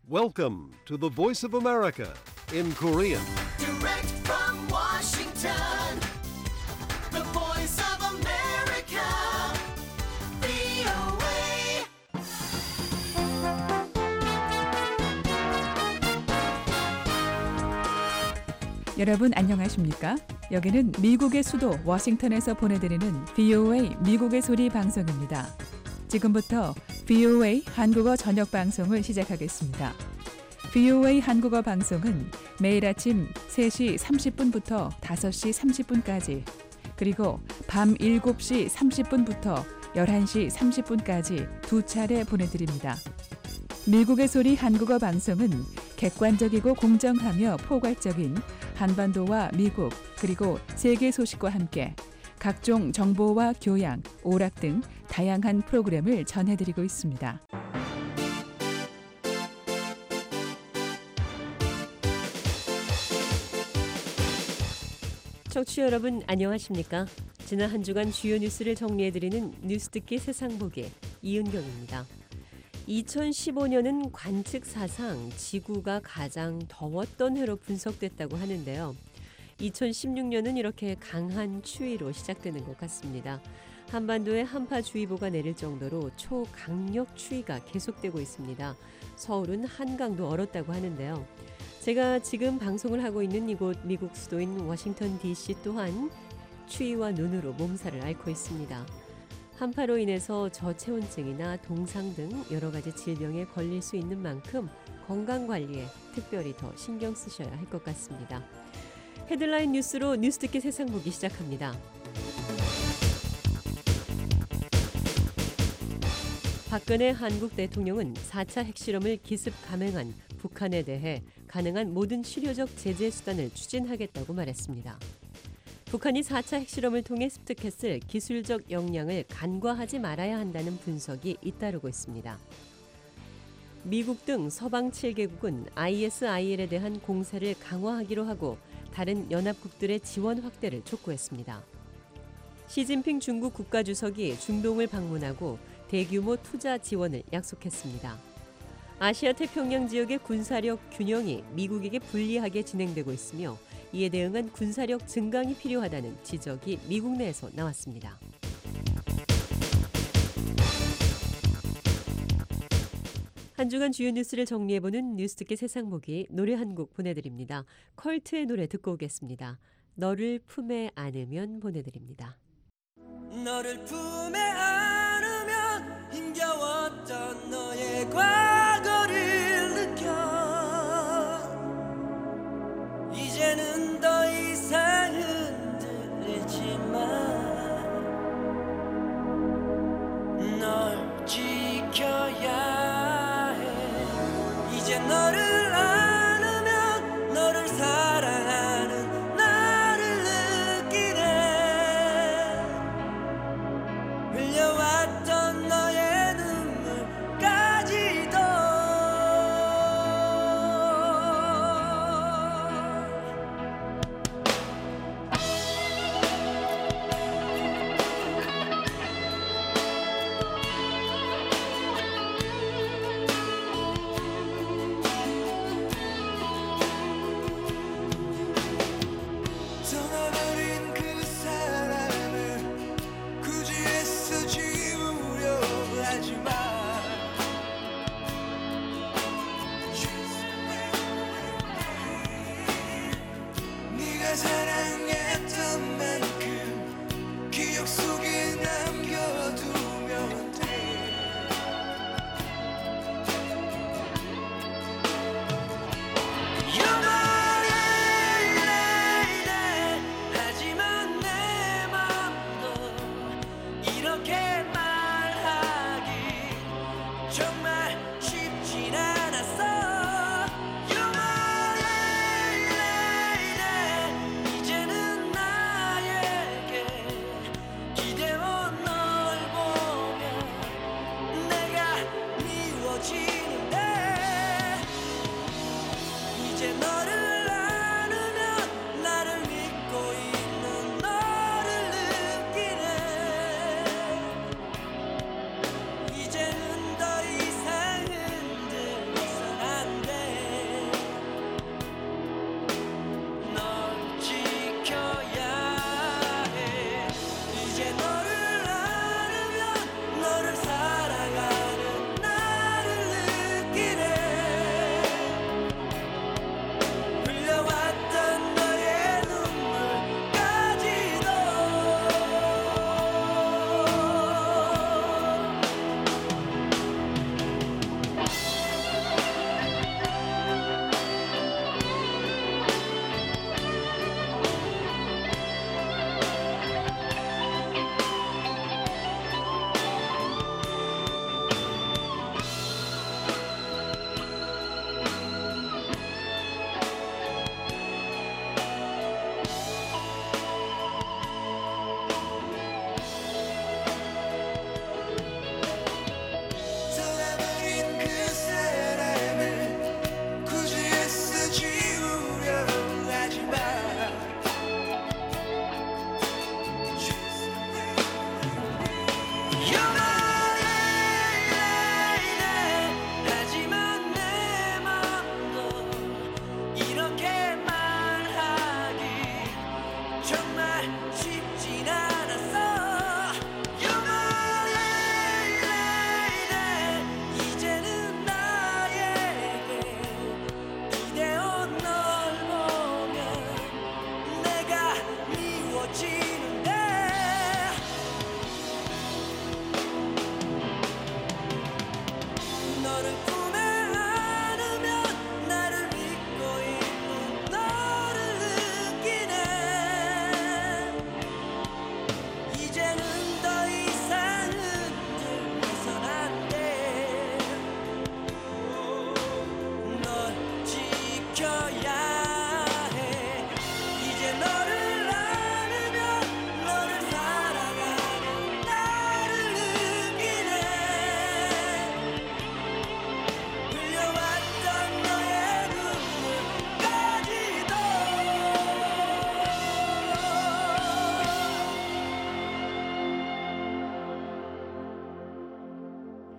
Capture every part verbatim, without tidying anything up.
Welcome to the Voice of America in Korean. Direct from Washington, the Voice of America, 브이오에이. 여러분 안녕하십니까? 여기는 미국의 수도 워싱턴에서 보내드리는 브이오에이 미국의 소리 방송입니다. 지금부터 브이오에이 한국어 저녁 방송을 시작하겠습니다. 브이오에이 한국어 방송은 매일 아침 세 시 삼십 분부터 다섯 시 삼십 분까지 그리고 밤 일곱 시 삼십 분부터 열한 시 삼십 분까지 두 차례 보내드립니다. 미국의 소리 한국어 방송은 객관적이고 공정하며 포괄적인 한반도와 미국 그리고 세계 소식과 함께 각종 정보와 교양, 오락 등 다양한 프로그램을 전해드리고 있습니다. 청취자 여러분 안녕하십니까? 지난 한 주간 주요 뉴스를 정리해드리는 뉴스 듣기 세상 보기 이은경입니다. 이천십오 년은 관측 사상 지구가 가장 더웠던 해로 분석됐다고 하는데요. 이천십육 년은 이렇게 강한 추위로 시작되는 것 같습니다. 한반도에 한파주의보가 내릴 정도로 초강력 추위가 계속되고 있습니다. 서울은 한강도 얼었다고 하는데요. 제가 지금 방송을 하고 있는 이곳 미국 수도인 워싱턴 디씨 또한 추위와 눈으로 몸살을 앓고 있습니다. 한파로 인해서 저체온증이나 동상 등 여러 가지 질병에 걸릴 수 있는 만큼 건강관리에 특별히 더 신경 쓰셔야 할 것 같습니다. 헤드라인 뉴스로 뉴스 듣기 세상 보기 시작합니다. 박근혜 한국 대통령은 사 차 핵실험을 기습 감행한 북한에 대해 가능한 모든 실효적 제재 수단을 추진하겠다고 말했습니다. 북한이 사 차 핵실험을 통해 습득했을 기술적 역량을 간과하지 말아야 한다는 분석이 잇따르고 있습니다. 미국 등 서방 칠 개국은 아이에스아이엘에 대한 공세를 강화하기로 하고 다른 연합국들의 지원 확대를 촉구했습니다. 시진핑 중국 국가주석이 중동을 방문하고 대규모 투자 지원을 약속했습니다. 아시아 태평양 지역의 군사력 균형이 미국에게 불리하게 진행되고 있으며 이에 대응한 군사력 증강이 필요하다는 지적이 미국 내에서 나왔습니다. 한 주간 주요 뉴스를 정리해보는 뉴스 듣기 세상 보기 노래 한 곡 보내드립니다. 컬트의 노래 듣고 오겠습니다. 너를 품에 안으면 보내드립니다. 너를 품에 안으면 힘겨웠던 너의 과거를 느껴 이제는 더 이상 흔들리지 마 널 지켜야 해 이제 너를 안으면 너를 사랑하는 나를 느끼네 흘려왔던 너의 눈물까지도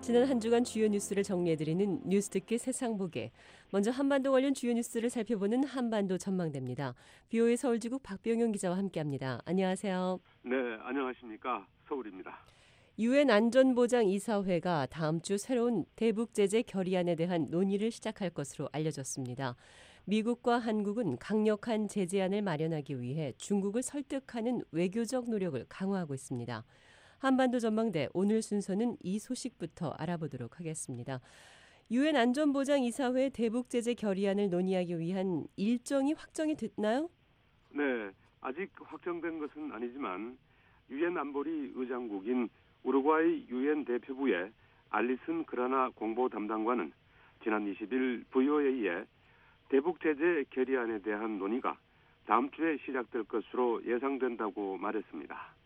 지난 한 주간 주요 뉴스를 정리해드리는 뉴스듣기 세상보게. 먼저 한반도 관련 주요 뉴스를 살펴보는 한반도 전망대입니다. 비오에이 서울지국 박병용 기자와 함께합니다. 안녕하세요. 네, 안녕하십니까. 서울입니다. 유엔 안전보장이사회가 다음 주 새로운 대북 제재 결의안에 대한 논의를 시작할 것으로 알려졌습니다. 미국과 한국은 강력한 제재안을 마련하기 위해 중국을 설득하는 외교적 노력을 강화하고 있습니다. 한반도 전망대 오늘 순서는 이 소식부터 알아보도록 하겠습니다. 유엔 안전보장이사회 대북 제재 결의안을 논의하기 위한 일정이 확정이 됐나요? 네, 아직 확정된 것은 아니지만 유엔 안보리 의장국인 우루과이 유엔 대표부의 알리슨 그라나 공보 담당관은 지난 이십 일 브이오에이에 대북 제재 결의안에 대한 논의가 다음 주에 시작될 것으로 예상된다고 말했습니다.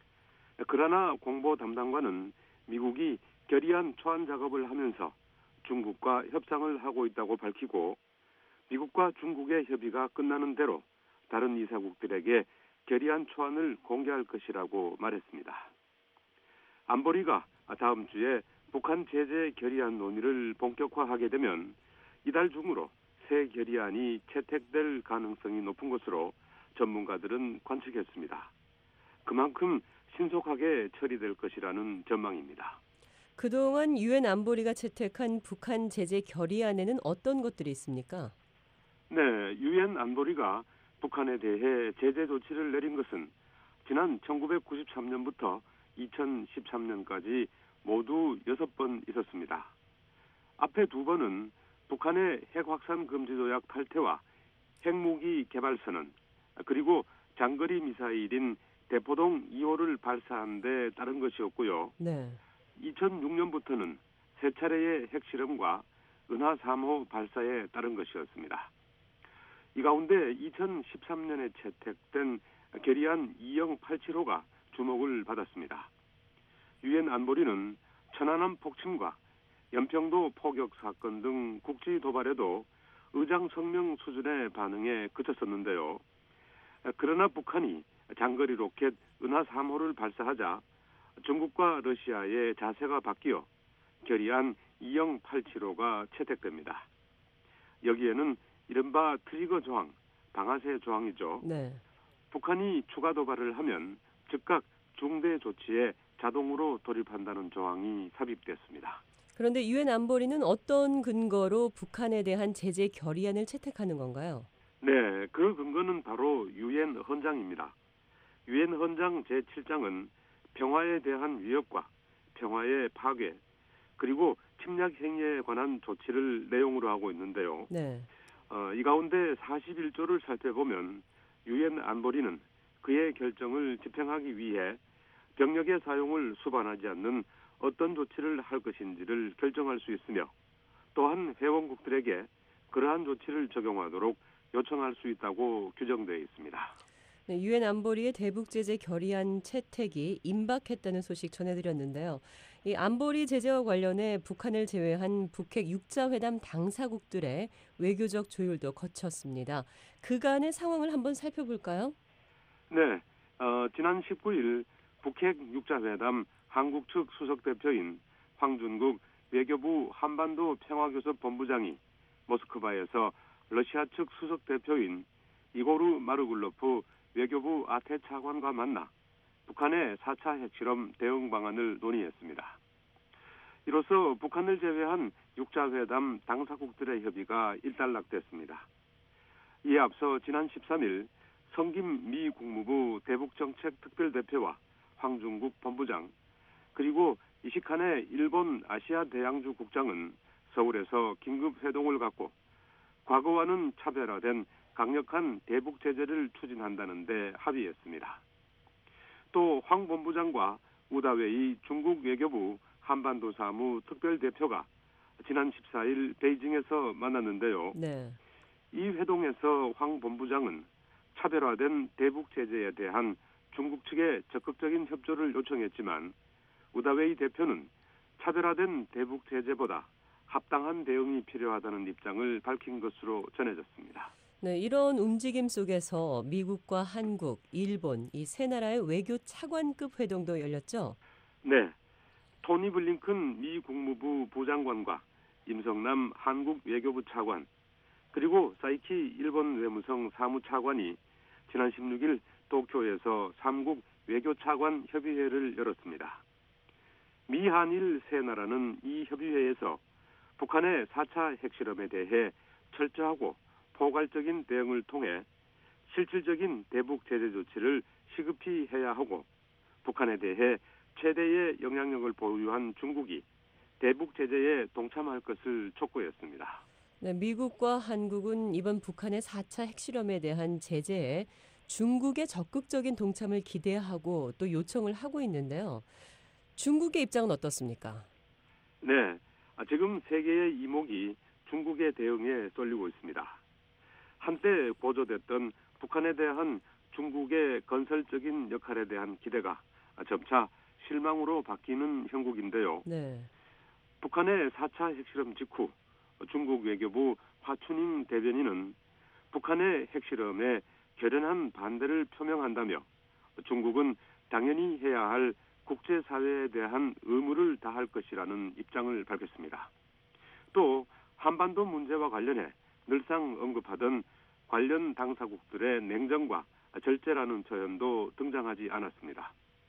그러나 공보 담당관은 미국이 결의안 초안 작업을 하면서 중국과 협상을 하고 있다고 밝히고 미국과 중국의 협의가 끝나는 대로 다른 이사국들에게 결의안 초안을 공개할 것이라고 말했습니다. 안보리가 다음 주에 북한 제재 결의안 논의를 본격화하게 되면 이달 중으로 새 결의안이 채택될 가능성이 높은 것으로 전문가들은 관측했습니다. 그만큼 신속하게 처리될 것이라는 전망입니다. 그동안 유엔 안보리가 채택한 북한 제재 결의안에는 어떤 것들이 있습니까? 네, 유엔 안보리가 북한에 대해 제재 조치를 내린 것은 지난 천구백구십삼 년부터 이천십삼 년까지 모두 여섯 번 있었습니다. 앞에 두 번은 북한의 핵 확산 금지 조약 탈퇴와 핵무기 개발 선언, 그리고 장거리 미사일인 대포동 이 호를 발사한 데 따른 것이었고요. 네. 이천육 년부터는 세 차례의 핵실험과 은하 삼 호 발사에 따른 것이었습니다. 이 가운데 이천십삼 년에 채택된 결의안 이영팔칠 호가 주목을 받았습니다. 유엔 안보리는 천안함 폭침과 연평도 포격 사건 등 국지 도발에도 의장 성명 수준의 반응에 그쳤었는데요. 그러나 북한이 장거리 로켓 은하 삼 호를 발사하자 중국과 러시아의 자세가 바뀌어 결의안 이영팔칠 호가 채택됩니다. 여기에는 이른바 트리거 조항, 방아쇠 조항이죠. 네. 북한이 추가 도발을 하면 즉각 중대 조치에 자동으로 돌입한다는 조항이 삽입됐습니다. 그런데 유엔 안보리는 어떤 근거로 북한에 대한 제재 결의안을 채택하는 건가요? 네, 그 근거는 바로 유엔 헌장입니다. 유엔 헌장 제칠 장은 평화에 대한 위협과 평화의 파괴, 그리고 침략 행위에 관한 조치를 내용으로 하고 있는데요. 네. 어, 이 가운데 사십일 조를 살펴보면 유엔 안보리는 그의 결정을 집행하기 위해 병력의 사용을 수반하지 않는 어떤 조치를 할 것인지를 결정할 수 있으며 또한 회원국들에게 그러한 조치를 적용하도록 요청할 수 있다고 규정되어 있습니다. 네, 유엔 안보리의 대북 제재 결의안 채택이 임박했다는 소식 전해드렸는데요. 이 안보리 제재와 관련해 북한을 제외한 북핵 육 자 회담 당사국들의 외교적 조율도 거쳤습니다. 그간의 상황을 한번 살펴볼까요? 네, 어, 지난 십구 일 북핵 육 자 회담 한국 측 수석 대표인 황준국 외교부 한반도 평화교섭 본부장이 모스크바에서 러시아 측 수석 대표인 이고르 마르굴로프 외교부 아태 차관과 만나 북한의 사 차 핵실험 대응 방안을 논의했습니다. 이로써 북한을 제외한 육 자 회담 당사국들의 협의가 일단락됐습니다. 이에 앞서 지난 십삼 일 성김 미 국무부 대북정책 특별대표와 황중국 본부장, 그리고 이시칸의 일본 아시아 대양주 국장은 서울에서 긴급 회동을 갖고 과거와는 차별화된 강력한 대북 제재를 추진한다는 데 합의했습니다. 또 황 본부장과 우다웨이 중국 외교부 한반도 사무 특별대표가 지난 십사 일 베이징에서 만났는데요. 네. 이 회동에서 황 본부장은 차별화된 대북 제재에 대한 중국 측의 적극적인 협조를 요청했지만 우다웨이 대표는 차별화된 대북 제재보다 합당한 대응이 필요하다는 입장을 밝힌 것으로 전해졌습니다. 네, 이런 움직임 속에서 미국과 한국, 일본 이 세 나라의 외교 차관급 회동도 열렸죠? 네, 토니 블링컨 미 국무부 부장관과 임성남 한국 외교부 차관, 그리고 사이키 일본 외무성 사무차관이 지난 십육 일 도쿄에서 삼국 외교차관 협의회를 열었습니다. 미, 한일 세 나라는 이 협의회에서 북한의 사 차 핵실험에 대해 철저하고 포괄적인 대응을 통해 실질적인 대북 제재 조치를 시급히 해야 하고, 북한에 대해 최대의 영향력을 보유한 중국이 대북 제재에 동참할 것을 촉구했습니다. 네, 미국과 한국은 이번 북한의 사 차 핵실험에 대한 제재에 중국의 적극적인 동참을 기대하고 또 요청을 하고 있는데요. 중국의 입장은 어떻습니까? 네, 지금 세계의 이목이 중국의 대응에 쏠리고 있습니다. 한때 고조됐던 북한에 대한 중국의 건설적인 역할에 대한 기대가 점차 실망으로 바뀌는 형국인데요. 네. 북한의 사 차 핵실험 직후 중국 외교부 화춘잉 대변인은 북한의 핵실험에 결연한 반대를 표명한다며 중국은 당연히 해야 할 국제사회에 대한 의무를 다할 것이라는 입장을 밝혔습니다. 또 한반도 문제와 관련해 늘상 언급하던 관련 당사국들의 냉정과 절제라는 표현도 등장하지 않았습니다.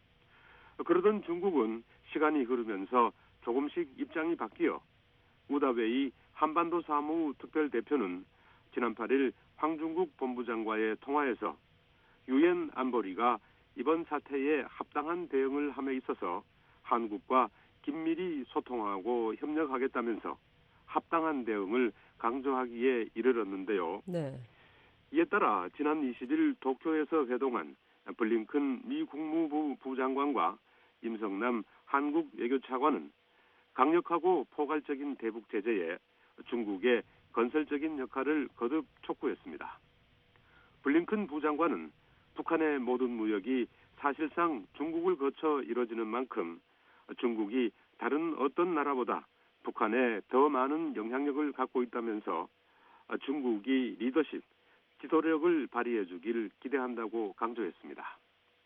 그러던 중국은 시간이 흐르면서 조금씩 입장이 바뀌어 우다웨이 한반도 사무 특별대표는 지난 팔 일 황중국 본부장과의 통화에서 유엔 안보리가 이번 사태에 합당한 대응을 함에 있어서 한국과 긴밀히 소통하고 협력하겠다면서 합당한 대응을 강조하기에 이르렀는데요. 네. 이에 따라 지난 이십 일 도쿄에서 회동한 블링컨 미 국무부 부장관과 임성남 한국 외교차관은 강력하고 포괄적인 대북 제재에 중국의 건설적인 역할을 거듭 촉구했습니다. 블링컨 부장관은 북한의 모든 무역이 사실상 중국을 거쳐 이뤄지는 만큼 중국이 다른 어떤 나라보다 북한에 더 많은 영향력을 갖고 있다면서 중국이 리더십, 지도력을 발휘해 주길 기대한다고 강조했습니다.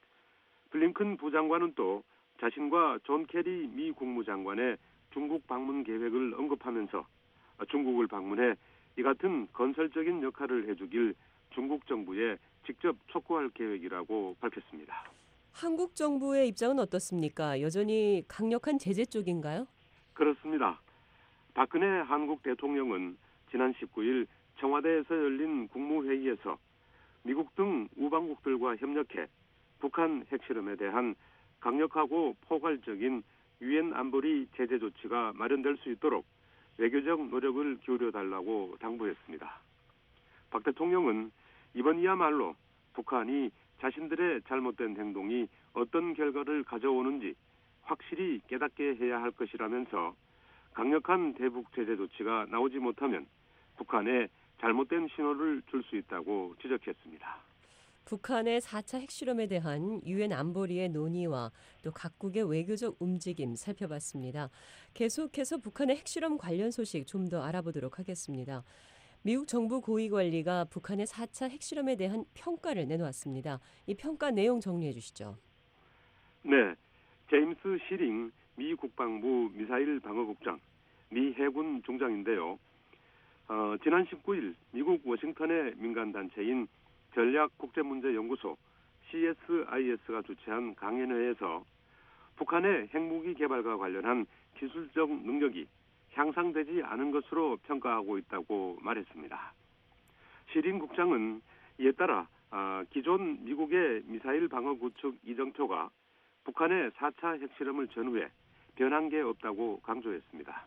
블링컨 부장관은 또 자신과 존 케리 미 국무장관의 중국 방문 계획을 언급하면서 중국을 방문해 이 같은 건설적인 역할을 해주길 중국 정부에 직접 촉구할 계획이라고 밝혔습니다. 한국 정부의 입장은 어떻습니까? 여전히 강력한 제재 쪽인가요? 그렇습니다. 박근혜 한국 대통령은 지난 십구 일 청와대에서 열린 국무회의에서 미국 등 우방국들과 협력해 북한 핵실험에 대한 강력하고 포괄적인 유엔 안보리 제재 조치가 마련될 수 있도록 외교적 노력을 기울여달라고 당부했습니다. 박 대통령은 이번이야말로 북한이 자신들의 잘못된 행동이 어떤 결과를 가져오는지 확실히 깨닫게 해야 할 것이라면서 강력한 대북 제재 조치가 나오지 못하면 북한에 잘못된 신호를 줄 수 있다고 지적했습니다. 북한의 사 차 핵실험에 대한 유엔 안보리의 논의와 또 각국의 외교적 움직임 살펴봤습니다. 계속해서 북한의 핵실험 관련 소식 좀 더 알아보도록 하겠습니다. 미국 정부 고위관리가 북한의 사 차 핵실험에 대한 평가를 내놓았습니다. 이 평가 내용 정리해 주시죠. 네, 제임스 시링 미 국방부 미사일 방어국장, 미 해군 중장인데요. 어, 지난 십구 일 미국 워싱턴의 민간단체인 전략국제문제연구소 씨에스아이에스가 주최한 강연회에서 북한의 핵무기 개발과 관련한 기술적 능력이 향상되지 않은 것으로 평가하고 있다고 말했습니다. 시린 국장은 이에 따라 아, 기존 미국의 미사일 방어 구축 이정표가 북한의 사 차 핵실험을 전후해 변한 게 없다고 강조했습니다.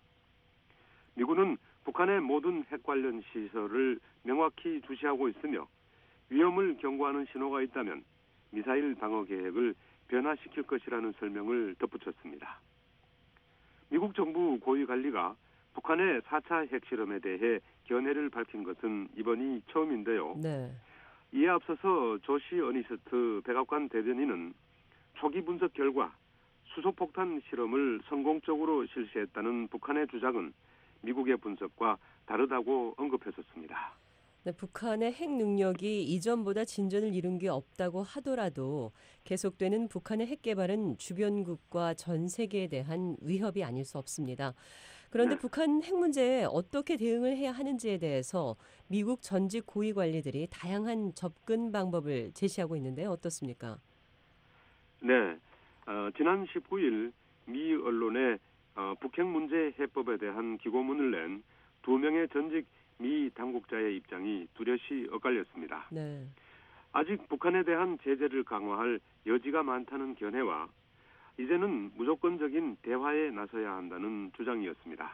미군은 북한의 모든 핵 관련 시설을 명확히 주시하고 있으며 위험을 경고하는 신호가 있다면 미사일 방어 계획을 변화시킬 것이라는 설명을 덧붙였습니다. 미국 정부 고위 관리가 북한의 사 차 핵실험에 대해 견해를 밝힌 것은 이번이 처음인데요. 네. 이에 앞서서 조시 어니스트 백악관 대변인은 초기 분석 결과 수소폭탄 실험을 성공적으로 실시했다는 북한의 주장은 미국의 분석과 다르다고 언급했었습니다. 네, 북한의 핵 능력이 이전보다 진전을 이룬 게 없다고 하더라도 계속되는 북한의 핵 개발은 주변국과 전 세계에 대한 위협이 아닐 수 없습니다. 그런데 네. 북한 핵 문제에 어떻게 대응을 해야 하는지에 대해서 미국 전직 고위 관리들이 다양한 접근 방법을 제시하고 있는데 어떻습니까? 네, 어, 지난 십구 일 미 언론에 어, 북핵 문제 해법에 대한 기고문을 낸 두 명의 전직 미 당국자의 입장이 뚜렷이 엇갈렸습니다. 네. 아직 북한에 대한 제재를 강화할 여지가 많다는 견해와 이제는 무조건적인 대화에 나서야 한다는 주장이었습니다.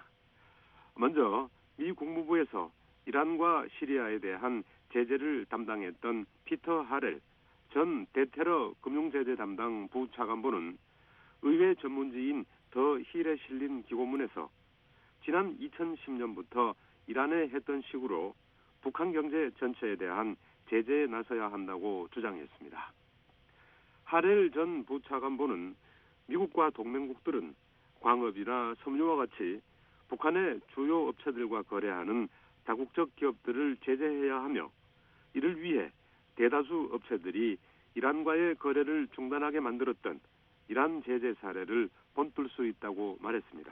먼저 미 국무부에서 이란과 시리아에 대한 제재를 담당했던 피터 하렐 전 대테러 금융제재 담당 부차관보는 의회 전문지인 더 힐에 실린 기고문에서 지난 이천십 년부터 이란에 했던 식으로 북한 경제 전체에 대한 제재에 나서야 한다고 주장했습니다. 하렐 전 부차관보는 미국과 동맹국들은 광업이나 섬유와 같이 북한의 주요 업체들과 거래하는 다국적 기업들을 제재해야 하며 이를 위해 대다수 업체들이 이란과의 거래를 중단하게 만들었던 이란 제재 사례를 본뜰 수 있다고 말했습니다.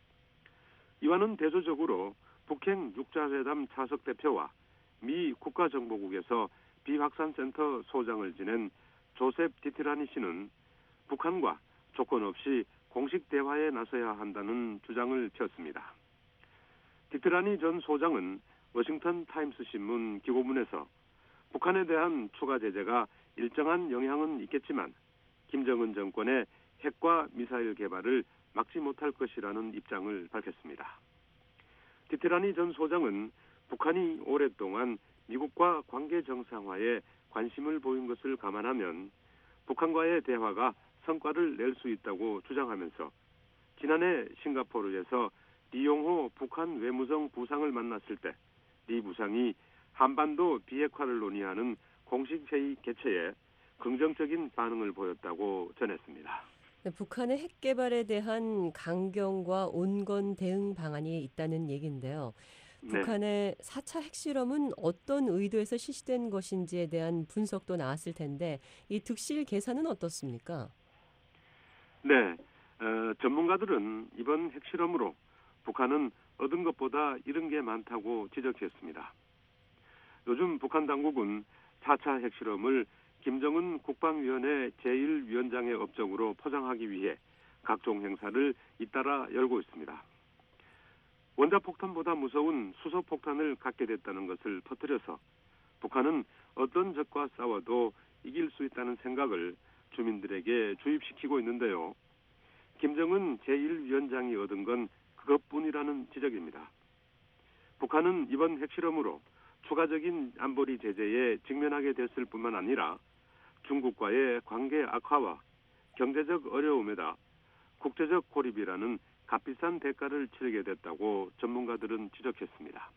이와는 대조적으로 북핵 육자회담 차석 대표와 미 국가정보국에서 비확산센터 소장을 지낸 조셉 디트라니 씨는 북한과 조건 없이 공식 대화에 나서야 한다는 주장을 폈습니다. 디트라니 전 소장은 워싱턴 타임스 신문 기고문에서 북한에 대한 추가 제재가 일정한 영향은 있겠지만 김정은 정권의 핵과 미사일 개발을 막지 못할 것이라는 입장을 밝혔습니다. 디트라니 전 소장은 북한이 오랫동안 미국과 관계 정상화에 관심을 보인 것을 감안하면 북한과의 대화가 성과를 낼 수 있다고 주장하면서 지난해 싱가포르에서 리용호 북한 외무성 부상을 만났을 때 리 부상이 한반도 비핵화를 논의하는 공식 회의 개최에 긍정적인 반응을 보였다고 전했습니다. 네, 북한의 핵 개발에 대한 강경과 온건 대응 방안이 있다는 얘기인데요. 네. 북한의 사 차 핵실험은 어떤 의도에서 실시된 것인지에 대한 분석도 나왔을 텐데 이 득실 계산은 어떻습니까? 네, 어, 전문가들은 이번 핵실험으로 북한은 얻은 것보다 잃은 게 많다고 지적했습니다. 요즘 북한 당국은 사 차 핵실험을 김정은 국방위원회 제일 위원장의 업적으로 포장하기 위해 각종 행사를 잇따라 열고 있습니다. 원자폭탄보다 무서운 수소폭탄을 갖게 됐다는 것을 퍼뜨려서 북한은 어떤 적과 싸워도 이길 수 있다는 생각을 주민들에게 주입시키고 있는데요. 김정은 제일 위원장이 얻은 건 그것뿐이라는 지적입니다. 북한은 이번 핵실험으로 추가적인 안보리 제재에 직면하게 됐을 뿐만 아니라 중국과의 관계 악화와 경제적 어려움에다 국제적 고립이라는 값비싼 대가를 치르게 됐다고 전문가들은 지적했습니다.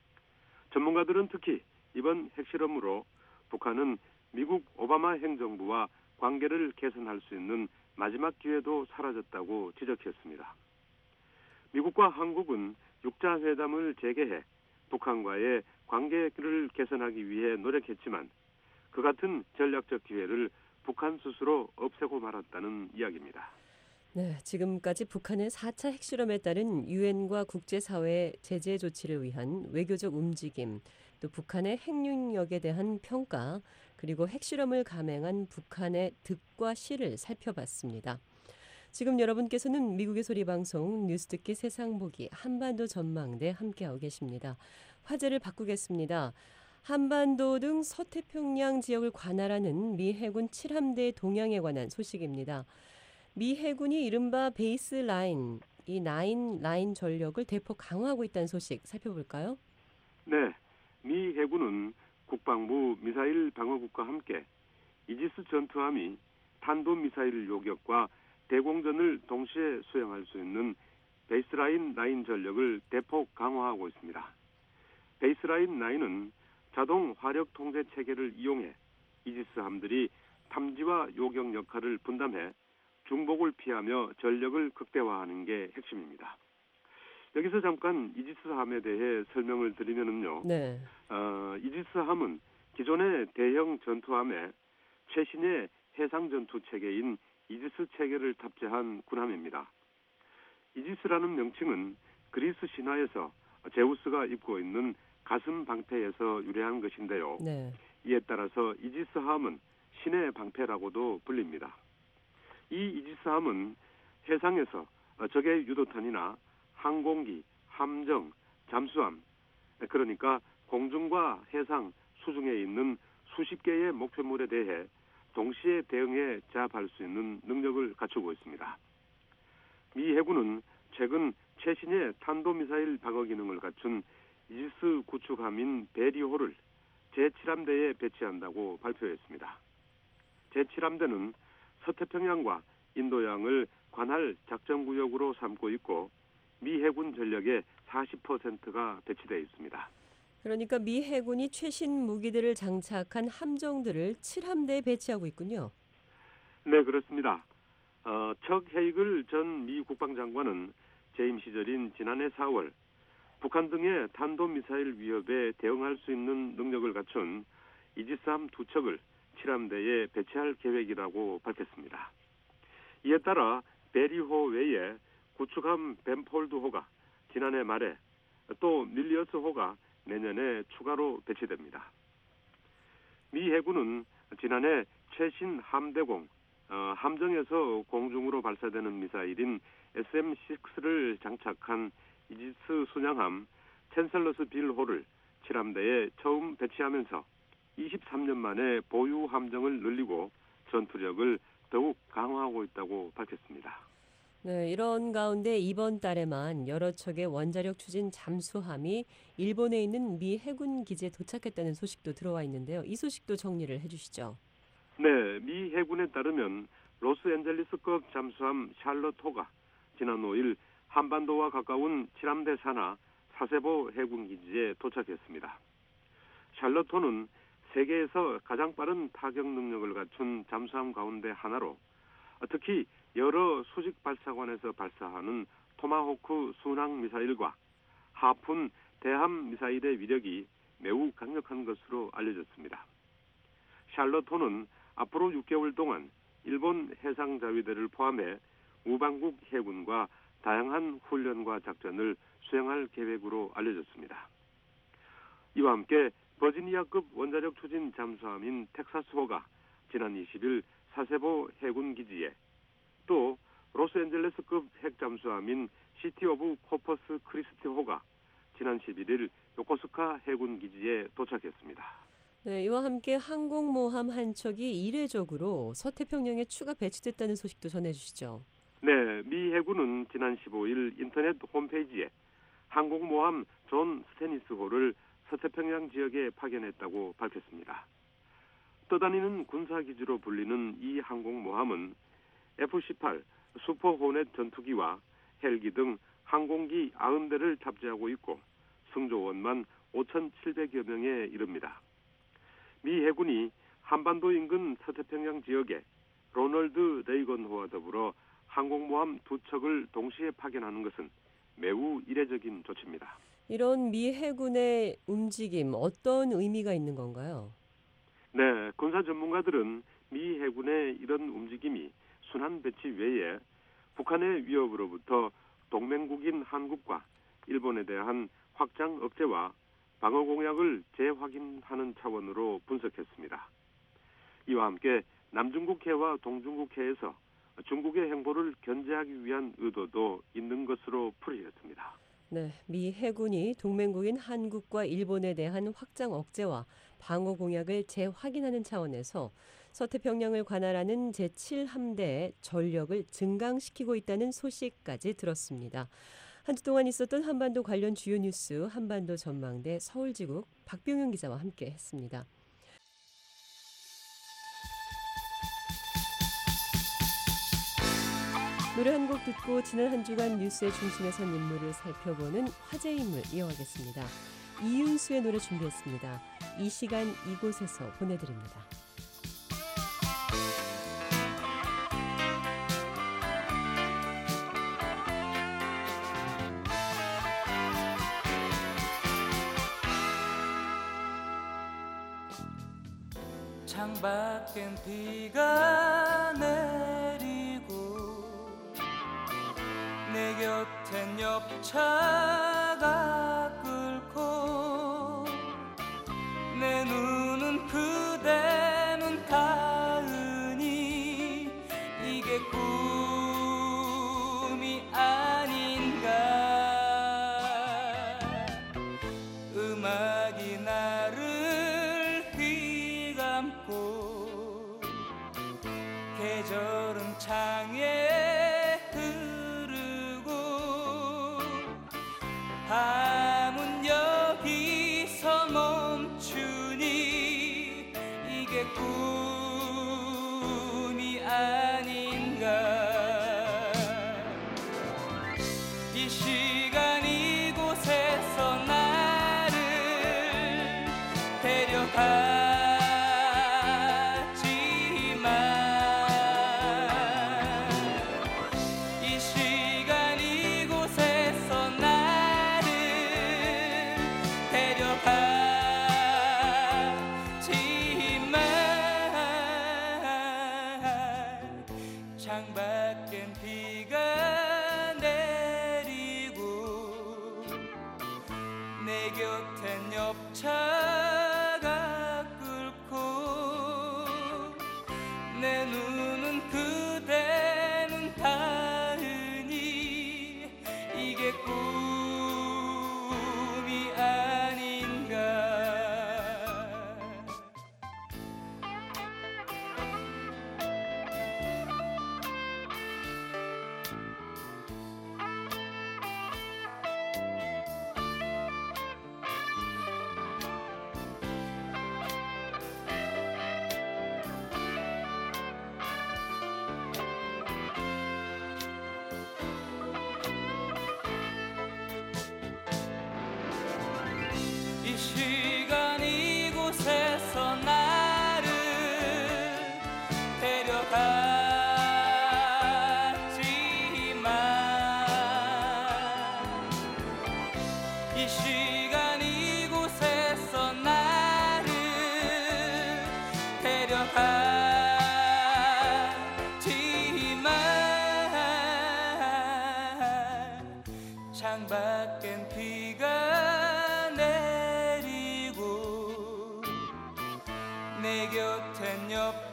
전문가들은 특히 이번 핵실험으로 북한은 미국 오바마 행정부와 관계를 개선할 수 있는 마지막 기회도 사라졌다고 지적했습니다. 미국과 한국은 육자회담을 재개해 북한과의 관계를 개선하기 위해 노력했지만 그 같은 전략적 기회를 북한 스스로 없애고 말았다는 이야기입니다. 네, 지금까지 북한의 사 차 핵실험에 따른 유엔과 국제사회의 제재 조치를 위한 외교적 움직임, 또 북한의 핵 능력에 대한 평가, 그리고 핵실험을 감행한 북한의 득과 실을 살펴봤습니다. 지금 여러분께서는 미국의 소리방송 뉴스듣기 세상보기 한반도 전망대 함께하고 계십니다. 화제를 바꾸겠습니다. 한반도 등 서태평양 지역을 관할하는 미 해군 칠 함대 동향에 관한 소식입니다. 미 해군이 이른바 베이스 라인, 이 나인 라인 전력을 대폭 강화하고 있다는 소식 살펴볼까요? 네, 미 해군은 국방부 미사일 방어국과 함께 이지스 전투함이 탄도미사일 요격과 대공전을 동시에 수행할 수 있는 베이스라인 라인 전력을 대폭 강화하고 있습니다. 베이스라인 라인은 자동 화력 통제 체계를 이용해 이지스 함들이 탐지와 요격 역할을 분담해 중복을 피하며 전력을 극대화하는 게 핵심입니다. 여기서 잠깐 이지스함에 대해 설명을 드리면은요. 네. 어, 이지스함은 기존의 대형 전투함에 최신의 해상 전투 체계인 이지스 체계를 탑재한 군함입니다. 이지스라는 명칭은 그리스 신화에서 제우스가 입고 있는 가슴 방패에서 유래한 것인데요. 네. 이에 따라서 이지스함은 신의 방패라고도 불립니다. 이 이지스함은 해상에서 적의 유도탄이나 항공기, 함정, 잠수함, 그러니까 공중과 해상, 수중에 있는 수십 개의 목표물에 대해 동시에 대응해 제압할 수 있는 능력을 갖추고 있습니다. 미 해군은 최근 최신의 탄도미사일 방어 기능을 갖춘 이지스 구축함인 베리호를 제칠 함대에 배치한다고 발표했습니다. 제칠 함대는 서태평양과 인도양을 관할 작전구역으로 삼고 있고 미 해군 전력의 사십 퍼센트가 배치되어 있습니다. 그러니까 미 해군이 최신 무기들을 장착한 함정들을 칠 함대에 배치하고 있군요. 네, 그렇습니다. 어, 척 헤이글 전 미 국방장관은 재임 시절인 지난해 사월 북한 등의 탄도미사일 위협에 대응할 수 있는 능력을 갖춘 이지스함 두 척을 칠 함대에 배치할 계획이라고 밝혔습니다. 이에 따라 베리호 외에 구축함 벤폴드호가 지난해 말에 또 밀리어스호가 내년에 추가로 배치됩니다. 미 해군은 지난해 최신 함대공, 어, 함정에서 공중으로 발사되는 미사일인 에스엠 식스를 장착한 이지스 순양함 챈셀러스 빌호를 칠 함대에 처음 배치하면서 이십삼 년 만에 보유 함정을 늘리고 전투력을 더욱 강화하고 있다고 밝혔습니다. 네, 이런 가운데 이번 달에만 여러 척의 원자력 추진 잠수함이 일본에 있는 미 해군 기지에 도착했다는 소식도 들어와 있는데요. 이 소식도 정리를 해주시죠. 네, 미 해군에 따르면 로스앤젤리스급 잠수함 샬럿호가 지난 오 일 한반도와 가까운 칠 함대 산하 사세보 해군 기지에 도착했습니다. 샬럿호는 세계에서 가장 빠른 타격 능력을 갖춘 잠수함 가운데 하나로 특히 여러 수직 발사관에서 발사하는 토마호크 순항 미사일과 하푼 대함 미사일의 위력이 매우 강력한 것으로 알려졌습니다. 샬럿호는 앞으로 육 개월 동안 일본 해상자위대를 포함해 우방국 해군과 다양한 훈련과 작전을 수행할 계획으로 알려졌습니다. 이와 함께 버지니아급 원자력 추진 잠수함인 텍사스호가 지난 이십 일 사세보 해군 기지에 또 로스앤젤레스급 핵잠수함인 시티 오브 코퍼스 크리스티호가 지난 십일 일 요코스카 해군 기지에 도착했습니다. 네, 이와 함께 항공모함 한 척이 이례적으로 서태평양에 추가 배치됐다는 소식도 전해주시죠. 네, 미 해군은 지난 십오 일 인터넷 홈페이지에 항공모함 존 스테니스호를 서태평양 지역에 파견했다고 밝혔습니다. 떠다니는 군사기지로 불리는 이 항공모함은 에프 십팔 슈퍼호넷 전투기와 헬기 등 항공기 구십 대를 탑재하고 있고 승조원만 오천칠백여 명에 이릅니다. 미 해군이 한반도 인근 서태평양 지역에 로널드 레이건호와 더불어 항공모함 두 척을 동시에 파견하는 것은 매우 이례적인 조치입니다. 이런 미 해군의 움직임 어떤 의미가 있는 건가요? 네, 군사 전문가들은 미 해군의 이런 움직임이 순환 배치 외에 북한의 위협으로부터 동맹국인 한국과 일본에 대한 확장 억제와 방어 공약을 재확인하는 차원으로 분석했습니다. 이와 함께 남중국해와 동중국해에서 중국의 행보를 견제하기 위한 의도도 있는 것으로 풀이했습니다. 네, 미 해군이 동맹국인 한국과 일본에 대한 확장 억제와 방어 공약을 재확인하는 차원에서 서태평양을 관할하는 제칠 함대의 전력을 증강시키고 있다는 소식까지 들었습니다. 한 주 동안 있었던 한반도 관련 주요 뉴스 한반도 전망대 서울지국 박병윤 기자와 함께했습니다. 노래 한 곡 듣고 지난 한 주간 뉴스의 중심에 선 인물을 살펴보는 화제 인물 이어가겠습니다. 이윤수의 노래 준비했습니다. 이 시간 이곳에서 보내드립니다. 창밖엔 비가 내리고 내 곁엔 옆차가 끓고 내 눈은 그대 눈 닿으니 이게 꿈이 아닌가. 음악이 나를 휘감고 계절은 창에 흐르고 밤은 여기서 멈추니 이게 꿈이 아닌가. 이 시간 이곳에서 나를 데려가지만 이 시간 이곳에서 나를 데려가지만 창밖엔 비가 내리고 내 곁엔 옆차가 끓고 내 눈은 그대 눈 닿으니 이게 꿈이 아닌가. 이 시간 이곳에서 나를 데려가지만 이 시간 이곳에서 나를 데려가지만 창밖엔 비가 내리고 내 곁엔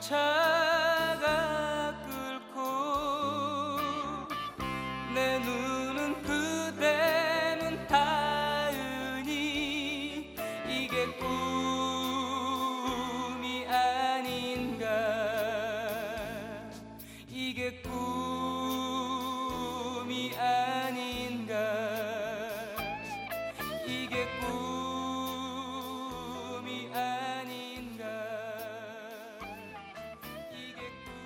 옆차가 끓고 내 눈은 그대 눈 닿으니 이게 꿈이 아닌가. 이게 꿈이 아닌가. 이게 꿈이 아닌가. 이게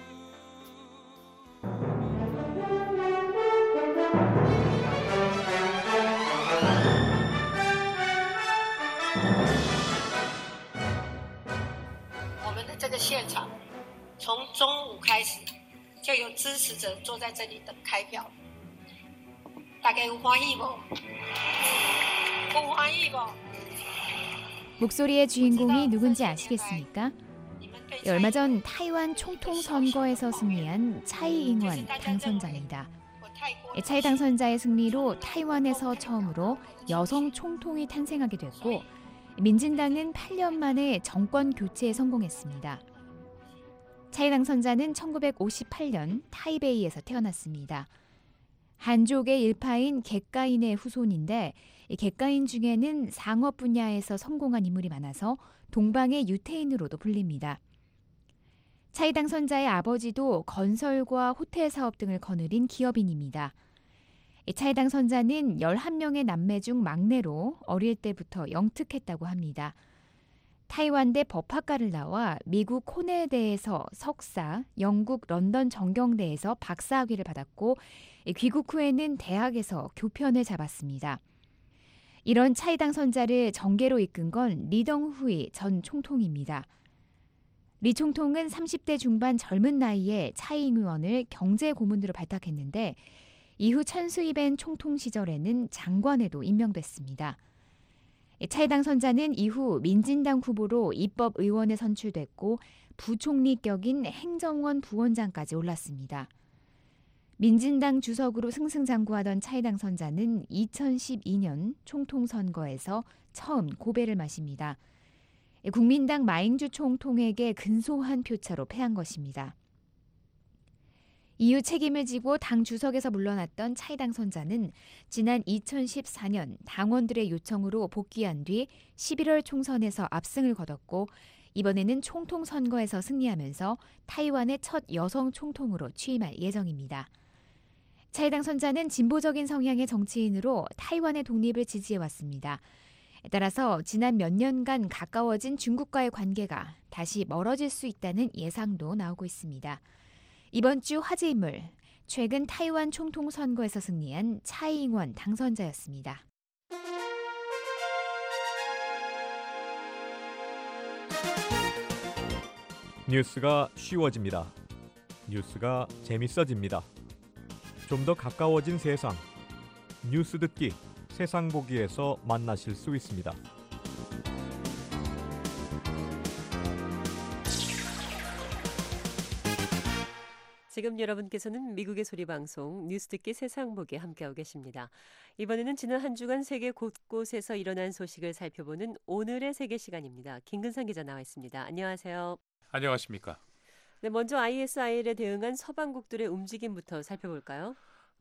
꿈. 我们的这个现场，从中午开始就有支持者坐在这里等开票。大家有欢喜不？有欢喜不？ 목소리의 주인공이 누군지 아시겠습니까? 얼마 전 타이완 총통 선거에서 승리한 차이 잉원 당선자입니다. 차이 당선자의 승리로 타이완에서 처음으로 여성 총통이 탄생하게 됐고 민진당은 팔 년 만에 정권 교체에 성공했습니다. 차이 당선자는 천구백오십팔 년 타이베이에서 태어났습니다. 한족의 일파인 객가인의 후손인데 이 객가인 중에는 상업 분야에서 성공한 인물이 많아서 동방의 유태인으로도 불립니다. 차이 당선자의 아버지도 건설과 호텔 사업 등을 거느린 기업인입니다. 차이 당선자는 열한 명의 남매 중 막내로 어릴 때부터 영특했다고 합니다. 타이완대 법학과를 나와 미국 코넬대에서 석사, 영국 런던 정경대에서 박사학위를 받았고 귀국 후에는 대학에서 교편을 잡았습니다. 이런 차이 당선자를 정계로 이끈 건 리덩후이 전 총통입니다. 리 총통은 삼십 대 중반 젊은 나이에 차이 잉원을 경제 고문으로 발탁했는데 이후 천수이벤 총통 시절에는 장관에도 임명됐습니다. 차이 당선자는 이후 민진당 후보로 입법의원에 선출됐고 부총리격인 행정원 부원장까지 올랐습니다. 민진당 주석으로 승승장구하던 차이 당선자는 이천십이 년 총통선거에서 처음 고배를 마십니다. 국민당 마잉주 총통에게 근소한 표차로 패한 것입니다. 이후 책임을 지고 당 주석에서 물러났던 차이 당선자는 지난 이천십사 년 당원들의 요청으로 복귀한 뒤 십일월 총선에서 압승을 거뒀고 이번에는 총통 선거에서 승리하면서 타이완의 첫 여성 총통으로 취임할 예정입니다. 차이 당선자는 진보적인 성향의 정치인으로 타이완의 독립을 지지해왔습니다. 따라서 지난 몇 년간 가까워진 중국과의 관계가 다시 멀어질 수 있다는 예상도 나오고 있습니다. 이번 주 화제 인물, 최근 타이완 총통 선거에서 승리한 차이 잉원 당선자였습니다. 뉴스가 쉬워집니다. 뉴스가 재밌어집니다. 좀 더 가까워진 세상. 뉴스 듣기, 세상 보기에서 만나실 수 있습니다. 지금 여러분께서는 미국의 소리 방송 뉴스 듣기 세상 보기 함께하고 계십니다. 이번에는 지난 한 주간 세계 곳곳에서 일어난 소식을 살펴보는 오늘의 세계 시간입니다. 김근상 기자 나와 있습니다. 안녕하세요. 안녕하십니까. 네, 먼저 아이에스아이엘에 대응한 서방국들의 움직임부터 살펴볼까요?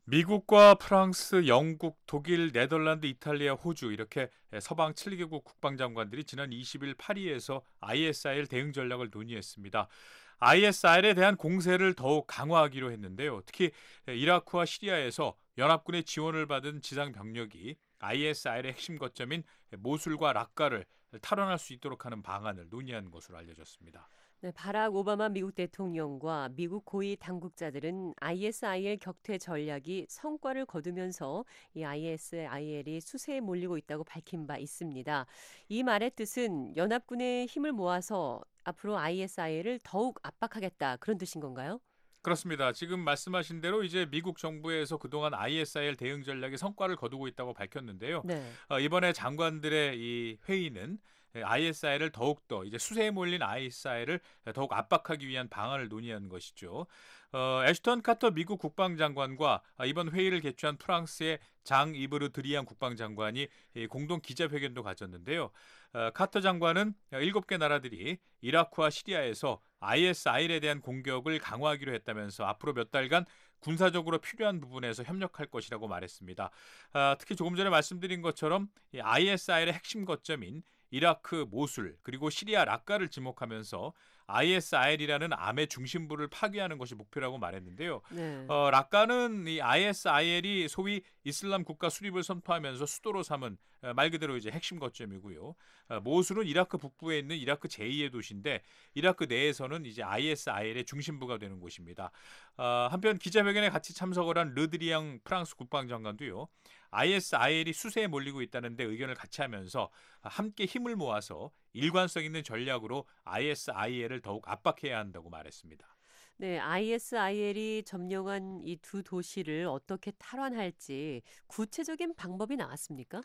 미국과 프랑스, 영국, 독일, 네덜란드, 이탈리아, 호주 이렇게 서방 칠 개국 국방장관들이 지난 이십 일 파리에서 아이에스아이엘 대응 전략을 논의했습니다. 아이에스아이엘에 대한 공세를 더욱 강화하기로 했는데요. 특히 이라크와 시리아에서 연합군의 지원을 받은 지상 병력이 아이에스아이엘의 핵심 거점인 모술과 락가를 탈환할 수 있도록 하는 방안을 논의한 것으로 알려졌습니다. 네, 바락 오바마 미국 대통령과 미국 고위 당국자들은 아이에스아이엘 격퇴 전략이 성과를 거두면서 이 아이에스아이엘이 수세에 몰리고 있다고 밝힌 바 있습니다. 이 말의 뜻은 연합군의 힘을 모아서 앞으로 아이에스아이엘을 더욱 압박하겠다, 그런 뜻인 건가요? 그렇습니다. 지금 말씀하신 대로 이제 미국 정부에서 그동안 아이에스아이엘 대응 전략의 성과를 거두고 있다고 밝혔는데요. 네. 어, 이번에 장관들의 이 회의는 아이에스아이엘을 더욱더 이제 수세에 몰린 아이에스아이엘을 더욱 압박하기 위한 방안을 논의한 것이죠. 어, 애슈턴 카터 미국 국방장관과 이번 회의를 개최한 프랑스의 장 이브르 드리앙 국방장관이 공동 기자회견도 가졌는데요. 어, 카터 장관은 일곱 개 나라들이 이라크와 시리아에서 아이에스아이엘에 대한 공격을 강화하기로 했다면서 앞으로 몇 달간 군사적으로 필요한 부분에서 협력할 것이라고 말했습니다. 아, 특히 조금 전에 말씀드린 것처럼 이 아이에스아이엘의 핵심 거점인 이라크 모술 그리고 시리아 락가를 지목하면서 아이에스아이엘이라는 암의 중심부를 파괴하는 것이 목표라고 말했는데요. 네. 어, 락가는 이 아이에스아이엘이 소위 이슬람 국가 수립을 선포하면서 수도로 삼은 어, 말 그대로 이제 핵심 거점이고요. 어, 모술은 이라크 북부에 있는 이라크 제이의 도시인데 이라크 내에서는 이제 아이에스아이엘의 중심부가 되는 곳입니다. 어, 한편 기자회견에 같이 참석을 한 르드리앙 프랑스 국방장관도요. 아이에스아이엘이 수세에 몰리고 있다는데 의견을 같이 하면서 함께 힘을 모아서 일관성 있는 전략으로 아이에스아이엘을 더욱 압박해야 한다고 말했습니다. 네, 아이에스아이엘이 점령한 이 두 도시를 어떻게 탈환할지 구체적인 방법이 나왔습니까?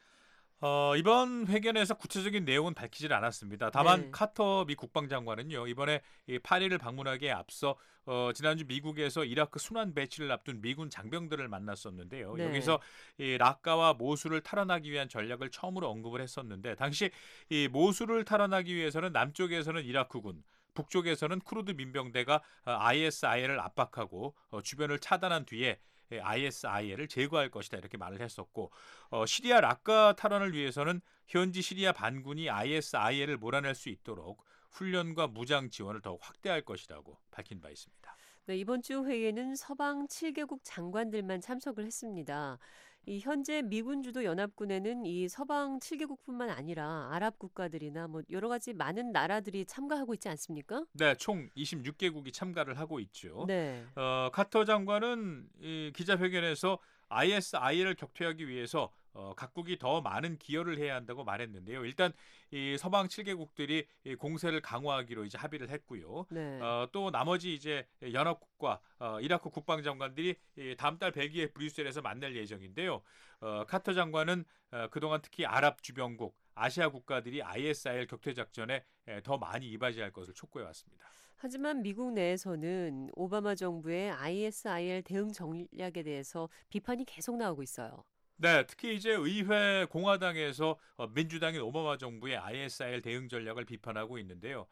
어, 이번 회견에서 구체적인 내용은 밝히질 않았습니다. 다만 네. 카터 미 국방장관은요. 이번에 이 파리를 방문하기에 앞서 어, 지난주 미국에서 이라크 순환 배치를 앞둔 미군 장병들을 만났었는데요. 네. 여기서 이 락가와 모술을 탈환하기 위한 전략을 처음으로 언급을 했었는데 당시 이 모술을 탈환하기 위해서는 남쪽에서는 이라크군, 북쪽에서는 쿠르드 민병대가 아이에스아이엘을 압박하고 어, 주변을 차단한 뒤에 아이에스아이엘을 제거할 것이다 이렇게 말을 했었고 어, 시리아 락가 탈환을 위해서는 현지 시리아 반군이 아이에스아이엘을 몰아낼 수 있도록 훈련과 무장 지원을 더욱 확대할 것이라고 밝힌 바 있습니다. 네, 이번 주 회의에는 서방 칠 개국 장관들만 참석을 했습니다. 이 현재 미군 주도 연합군에는 이 서방 칠 개국뿐만 아니라 아랍 국가들이나 뭐 여러 가지 많은 나라들이 참가하고 있지 않습니까? 네, 총 이십육 개국이 참가를 하고 있죠. 네. 어, 카터 장관은 이 기자회견에서 아이에스아이엘을 격퇴하기 위해서 어, 각국이 더 많은 기여를 해야 한다고 말했는데요. 일단 이 서방 칠 개국들이 이 공세를 강화하기로 이제 합의를 했고요. 네. 어, 또 나머지 이제 연합국과 어, 이라크 국방장관들이 이 다음 달 백일에 브뤼셀에서 만날 예정인데요. 어, 카터 장관은 어, 그동안 특히 아랍 주변국, 아시아 국가들이 아이에스아이엘 격퇴 작전에 더 많이 이바지할 것을 촉구해 왔습니다. 하지만 미국 내에서는 오바마 정부의 아이에스아이엘 대응 전략에 대해서 비판이 계속 나오고 있어요. 네, 특히 이제 의회 공화당에서 민주당인 오바마 정부의 아이에스아이엘 대응 전략을 비판하고 있는데요.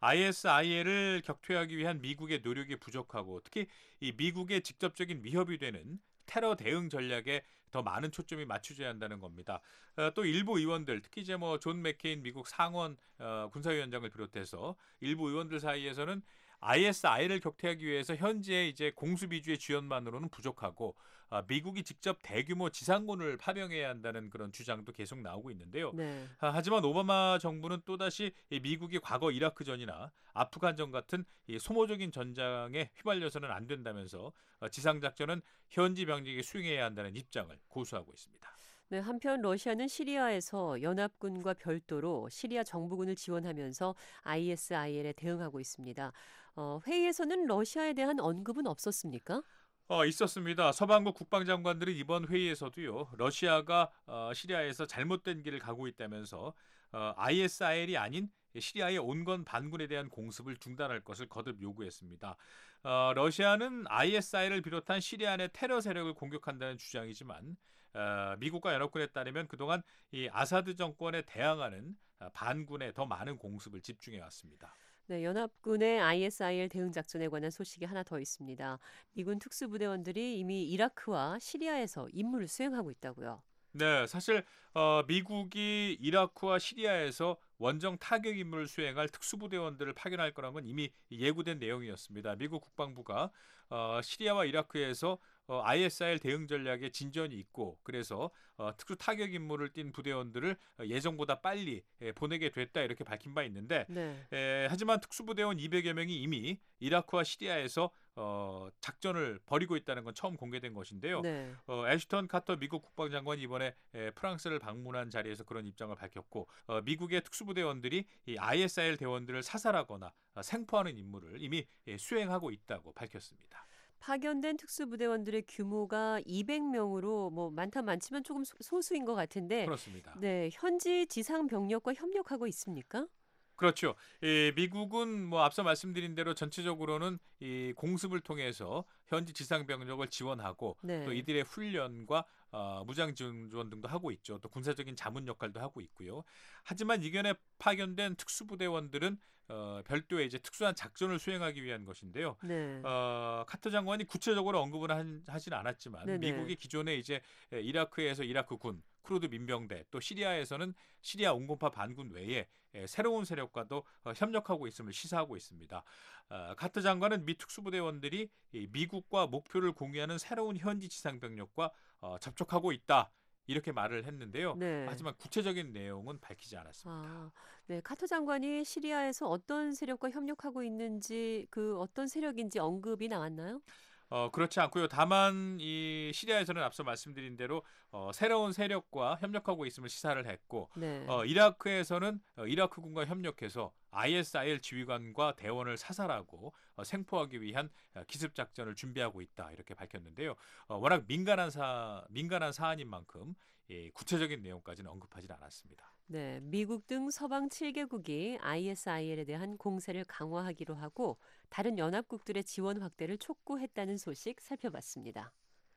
아이에스아이엘을 격퇴하기 위한 미국의 노력이 부족하고 특히 이 미국의 직접적인 위협이 되는 테러 대응 전략에 더 많은 초점이 맞춰져야 한다는 겁니다. 어, 또 일부 의원들, 특히 이제 뭐 존 맥케인 미국 상원 어, 군사위원장을 비롯해서 일부 의원들 사이에서는 아이에스아이엘을 격퇴하기 위해서 현재 이제 공수 비주의 지원만으로는 부족하고 아, 미국이 직접 대규모 지상군을 파병해야 한다는 그런 주장도 계속 나오고 있는데요. 네. 아, 하지만 오바마 정부는 또다시 이 미국이 과거 이라크전이나 아프간전 같은 이 소모적인 전장에 휘말려서는 안 된다면서 어, 지상작전은 현지 병력이 수행해야 한다는 입장을 고수하고 있습니다. 네, 한편 러시아는 시리아에서 연합군과 별도로 시리아 정부군을 지원하면서 아이에스아이엘에 대응하고 있습니다. 어, 회의에서는 러시아에 대한 언급은 없었습니까? 어, 있었습니다. 서방국 국방장관들은 이번 회의에서도요. 러시아가 어, 시리아에서 잘못된 길을 가고 있다면서 어, 아이에스아이엘이 아닌 시리아의 온건 반군에 대한 공습을 중단할 것을 거듭 요구했습니다. 어, 러시아는 아이에스아이엘을 비롯한 시리아 내 테러 세력을 공격한다는 주장이지만 어, 미국과 연합군에 따르면 그동안 이 아사드 정권에 대항하는 반군에 더 많은 공습을 집중해 왔습니다. 네, 연합군의 아이에스아이엘 대응 작전에 관한 소식이 하나 더 있습니다. 미군 특수부대원들이 이미 이라크와 시리아에서 임무를 수행하고 있다고요. 네, 사실 어, 미국이 이라크와 시리아에서 원정 타격 임무를 수행할 특수부대원들을 파견할 거란 건 이미 예고된 내용이었습니다. 미국 국방부가 어, 시리아와 이라크에서 어, 아이에스아이엘 대응 전략에 진전이 있고 그래서 어, 특수 타격 임무를 띈 부대원들을 예정보다 빨리 에, 보내게 됐다 이렇게 밝힌 바 있는데 네. 에, 하지만 특수부대원 이백여 명이 이미 이라크와 시리아에서 어, 작전을 벌이고 있다는 건 처음 공개된 것인데요. 네. 어, 애슈턴 카터 미국 국방장관이 이번에 에, 프랑스를 방문한 자리에서 그런 입장을 밝혔고 어, 미국의 특수부대원들이 이 아이에스아이엘 대원들을 사살하거나 어, 생포하는 임무를 이미 예, 수행하고 있다고 밝혔습니다. 파견된 특수부대원들의 규모가 이백 명으로 뭐 많다 많지만 조금 소- 소수인 것 같은데 그렇습니다. 네, 현지 지상 병력과 협력하고 있습니까? 그렇죠. 이 미국은 뭐 앞서 말씀드린 대로 전체적으로는 이 공습을 통해서 현지 지상 병력을 지원하고 네. 또 이들의 훈련과 어, 무장 지원 등도 하고 있죠. 또 군사적인 자문 역할도 하고 있고요. 하지만 이견에 파견된 특수부대원들은 어, 별도의 이제 특수한 작전을 수행하기 위한 것인데요. 네. 어, 카터 장관이 구체적으로 언급은 한, 하지는 않았지만 네네. 미국이 기존에 이제 이라크에서 이라크군, 쿠르드 민병대, 또 시리아에서는 시리아 온건파 반군 외에 에, 새로운 세력과도 어, 협력하고 있음을 시사하고 있습니다. 어, 카터 장관은 미 특수부대원들이 이 미국과 목표를 공유하는 새로운 현지 지상병력과 어, 접촉하고 있다. 이렇게 말을 했는데요. 네. 하지만 구체적인 내용은 밝히지 않았습니다. 아, 네, 카터 장관이 시리아에서 어떤 세력과 협력하고 있는지 그 어떤 세력인지 언급이 나왔나요? 어, 그렇지 않고요. 다만 이 시리아에서는 앞서 말씀드린 대로 어, 새로운 세력과 협력하고 있음을 시사를 했고 네. 어, 이라크에서는 어, 이라크군과 협력해서 아이에스아이엘 지휘관과 대원을 사살하고 어, 생포하기 위한 어, 기습 작전을 준비하고 있다 이렇게 밝혔는데요. 어, 워낙 민감한 사 민감한 사안인 만큼 예, 구체적인 내용까지는 언급하지 않았습니다. 네, 미국 등 서방 칠 개국이 아이에스아이엘에 대한 공세를 강화하기로 하고 다른 연합국들의 지원 확대를 촉구했다는 소식 살펴봤습니다.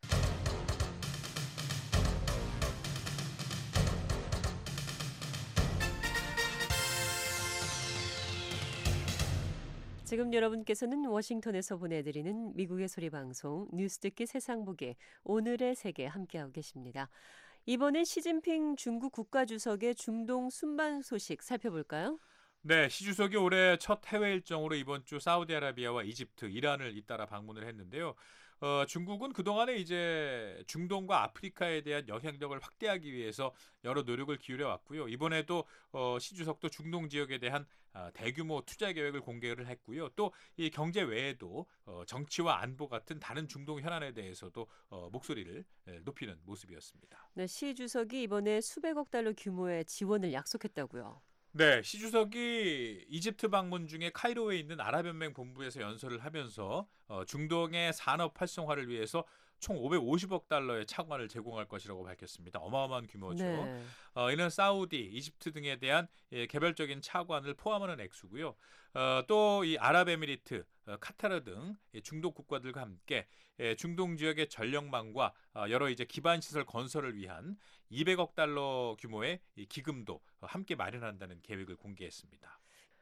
지금 여러분께서는 워싱턴에서 보내드리는 미국의 소리 방송 뉴스 듣기 세상 보기 오늘의 세계 함께하고 계십니다. 이번엔 시진핑 중국 국가주석의 중동 순방 소식 살펴볼까요? 네, 시 주석이 올해 첫 해외 일정으로 이번 주 사우디아라비아와 이집트, 이란을 잇따라 방문을 했는데요. 어, 중국은 그동안에 이제 중동과 아프리카에 대한 영향력을 확대하기 위해서 여러 노력을 기울여 왔고요. 이번에도 어, 시 주석도 중동 지역에 대한 아, 대규모 투자 계획을 공개를 했고요. 또 이 경제 외에도 어, 정치와 안보 같은 다른 중동 현안에 대해서도 어, 목소리를 예, 높이는 모습이었습니다. 네, 시 주석이 이번에 수백억 달러 규모의 지원을 약속했다고요. 네, 시 주석이 이집트 방문 중에 카이로에 있는 아랍연맹 본부에서 연설을 하면서 어, 중동의 산업 활성화를 위해서 총 오백오십억 달러의 차관을 제공할 것이라고 밝혔습니다. 어마어마한 규모죠. 네. 어, 이는 사우디, 이집트 등에 대한 예, 개별적인 차관을 포함하는 액수고요. 어, 또 이 아랍에미리트, 어, 카타르 등 예, 중동 국가들과 함께 예, 중동 지역의 전력망과 어, 여러 이제 기반 시설 건설을 위한 이백억 달러 규모의 이 기금도 함께 마련한다는 계획을 공개했습니다.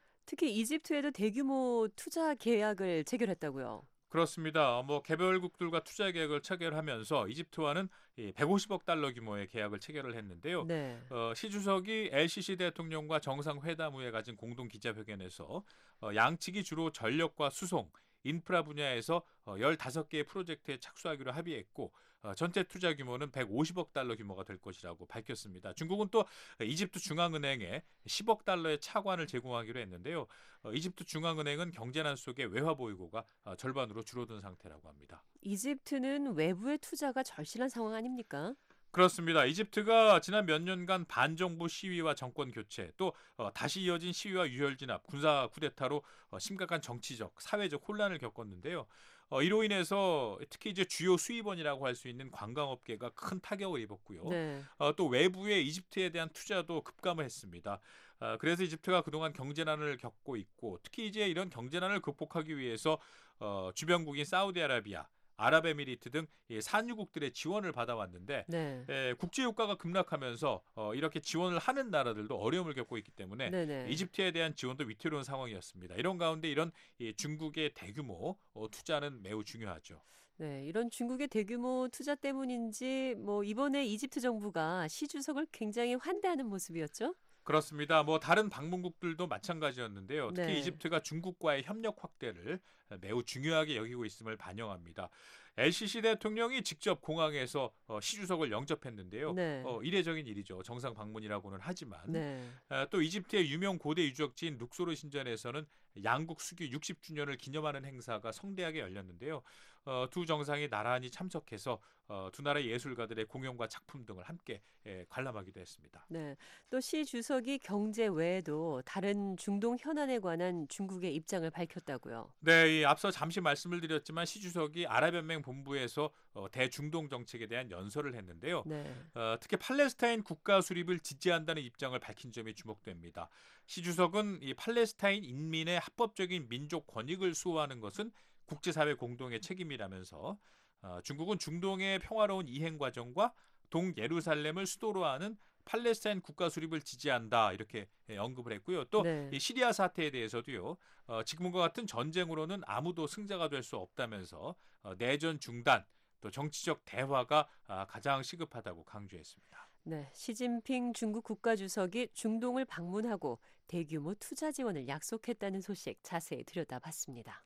특히 이집트에도 대규모 투자 계약을 체결했다고요. 그렇습니다. 뭐 개별국들과 투자 계약을 체결하면서 이집트와는 백오십억 달러 규모의 계약을 체결을 했는데요. 네. 어, 시 주석이 엘시시 대통령과 정상회담 후에 가진 공동 기자회견에서 어, 양측이 주로 전력과 수송, 인프라 분야에서 어, 열다섯 개의 프로젝트에 착수하기로 합의했고 어, 전체 투자 규모는 백오십억 달러 규모가 될 것이라고 밝혔습니다. 중국은 또 이집트 중앙은행에 십억 달러의 차관을 제공하기로 했는데요. 어, 이집트 중앙은행은 경제난 속에 외화 보유고가 어, 절반으로 줄어든 상태라고 합니다. 이집트는 외부의 투자가 절실한 상황 아닙니까? 그렇습니다. 이집트가 지난 몇 년간 반정부 시위와 정권 교체, 또 어, 다시 이어진 시위와 유혈 진압, 군사 쿠데타로 어, 심각한 정치적, 사회적 혼란을 겪었는데요. 어, 이로 인해서 특히 이제 주요 수입원이라고 할 수 있는 관광업계가 큰 타격을 입었고요. 네. 어, 또 외부의 이집트에 대한 투자도 급감을 했습니다. 어, 그래서 이집트가 그동안 경제난을 겪고 있고, 특히 이제 이런 경제난을 극복하기 위해서 어, 주변국인 사우디아라비아, 아랍에미리트 등 산유국들의 지원을 받아왔는데 네. 에, 국제 유가가 급락하면서 어, 이렇게 지원을 하는 나라들도 어려움을 겪고 있기 때문에 네네. 이집트에 대한 지원도 위태로운 상황이었습니다. 이런 가운데 이런 이 중국의 대규모 어, 투자는 매우 중요하죠. 네, 이런 중국의 대규모 투자 때문인지 뭐 이번에 이집트 정부가 시 주석을 굉장히 환대하는 모습이었죠. 그렇습니다. 뭐 다른 방문국들도 마찬가지였는데요. 특히 네. 이집트가 중국과의 협력 확대를 매우 중요하게 여기고 있음을 반영합니다. 엘시시 대통령이 직접 공항에서 어, 시 주석을 영접했는데요. 네. 어, 이례적인 일이죠. 정상 방문이라고는 하지만 네. 어, 또 이집트의 유명 고대 유적지인 룩소르 신전에서는 양국 수교 육십 주년을 기념하는 행사가 성대하게 열렸는데요. 어, 두 정상이 나란히 참석해서 어, 두 나라 예술가들의 공연과 작품 등을 함께 예, 관람하기도 했습니다. 네. 또 시 주석이 경제 외에도 다른 중동 현안에 관한 중국의 입장을 밝혔다고요. 네, 이 앞서 잠시 말씀을 드렸지만 시 주석이 아랍연맹 본부에서 어, 대중동 정책에 대한 연설을 했는데요. 네. 어, 특히 팔레스타인 국가 수립을 지지한다는 입장을 밝힌 점이 주목됩니다. 시 주석은 이 팔레스타인 인민의 합법적인 민족 권익을 수호하는 것은 국제사회 공동의 책임이라면서 어, 중국은 중동의 평화로운 이행 과정과 동예루살렘을 수도로 하는 팔레스타인 국가 수립을 지지한다 이렇게 언급을 했고요. 또 네. 이 시리아 사태에 대해서도요. 어, 지금과 같은 전쟁으로는 아무도 승자가 될 수 없다면서 어, 내전 중단 또 정치적 대화가 아, 가장 시급하다고 강조했습니다. 네, 시진핑 중국 국가주석이 중동을 방문하고 대규모 투자 지원을 약속했다는 소식 자세히 들여다봤습니다.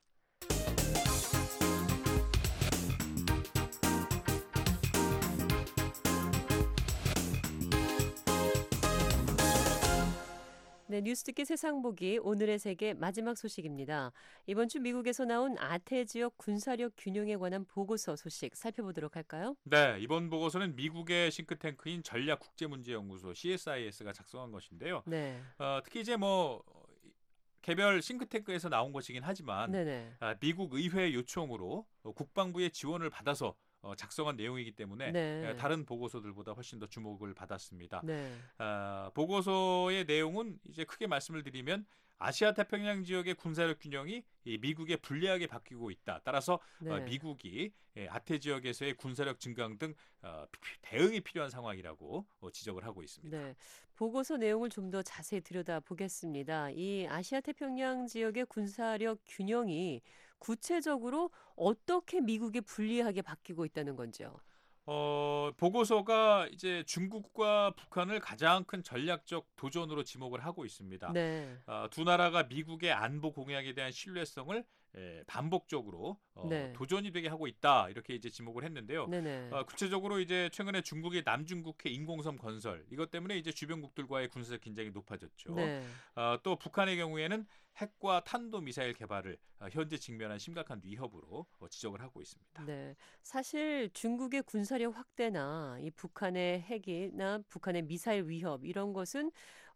네, 뉴스 듣기 세상 보기 오늘의 세계 마지막 소식입니다. 이번 주 미국에서 나온 아태 지역 군사력 균형에 관한 보고서 소식 살펴보도록 할까요? 네, 이번 보고서는 미국의 싱크탱크인 전략국제문제연구소 씨에스아이에스가 작성한 것인데요. 네. 어, 특히 이제 뭐 개별 싱크탱크에서 나온 것이긴 하지만 네네. 아, 미국 의회 요청으로 국방부의 지원을 받아서 어, 작성한 내용이기 때문에 네. 다른 보고서들보다 훨씬 더 주목을 받았습니다. 네. 아, 보고서의 내용은 이제 크게 말씀을 드리면 아시아 태평양 지역의 군사력 균형이 이 미국에 불리하게 바뀌고 있다. 따라서 네. 어, 미국이 예, 아태 지역에서의 군사력 증강 등 어, 대응이 필요한 상황이라고 어, 지적을 하고 있습니다. 네. 보고서 내용을 좀 더 자세히 들여다보겠습니다. 이 아시아 태평양 지역의 군사력 균형이 구체적으로 어떻게 미국에 불리하게 바뀌고 있다는 건지요? 어, 보고서가 이제 중국과 북한을 가장 큰 전략적 도전으로 지목을 하고 있습니다. 네. 어, 두 나라가 미국의 안보 공약에 대한 신뢰성을 에, 반복적으로 어, 네. 도전이 되게 하고 있다 이렇게 이제 지목을 했는데요. 네네. 어, 구체적으로 이제 최근에 중국의 남중국해 인공섬 건설 이것 때문에 이제 주변국들과의 군사적 긴장이 높아졌죠. 네. 어, 또 북한의 경우에는 핵과 탄도 미사일 개발을 어, 현재 직면한 심각한 위협으로 어, 지적을 하고 있습니다. 네. 사실 중국의 군사력 확대나 이 북한의 핵이나 북한의 미사일 위협 이런 것은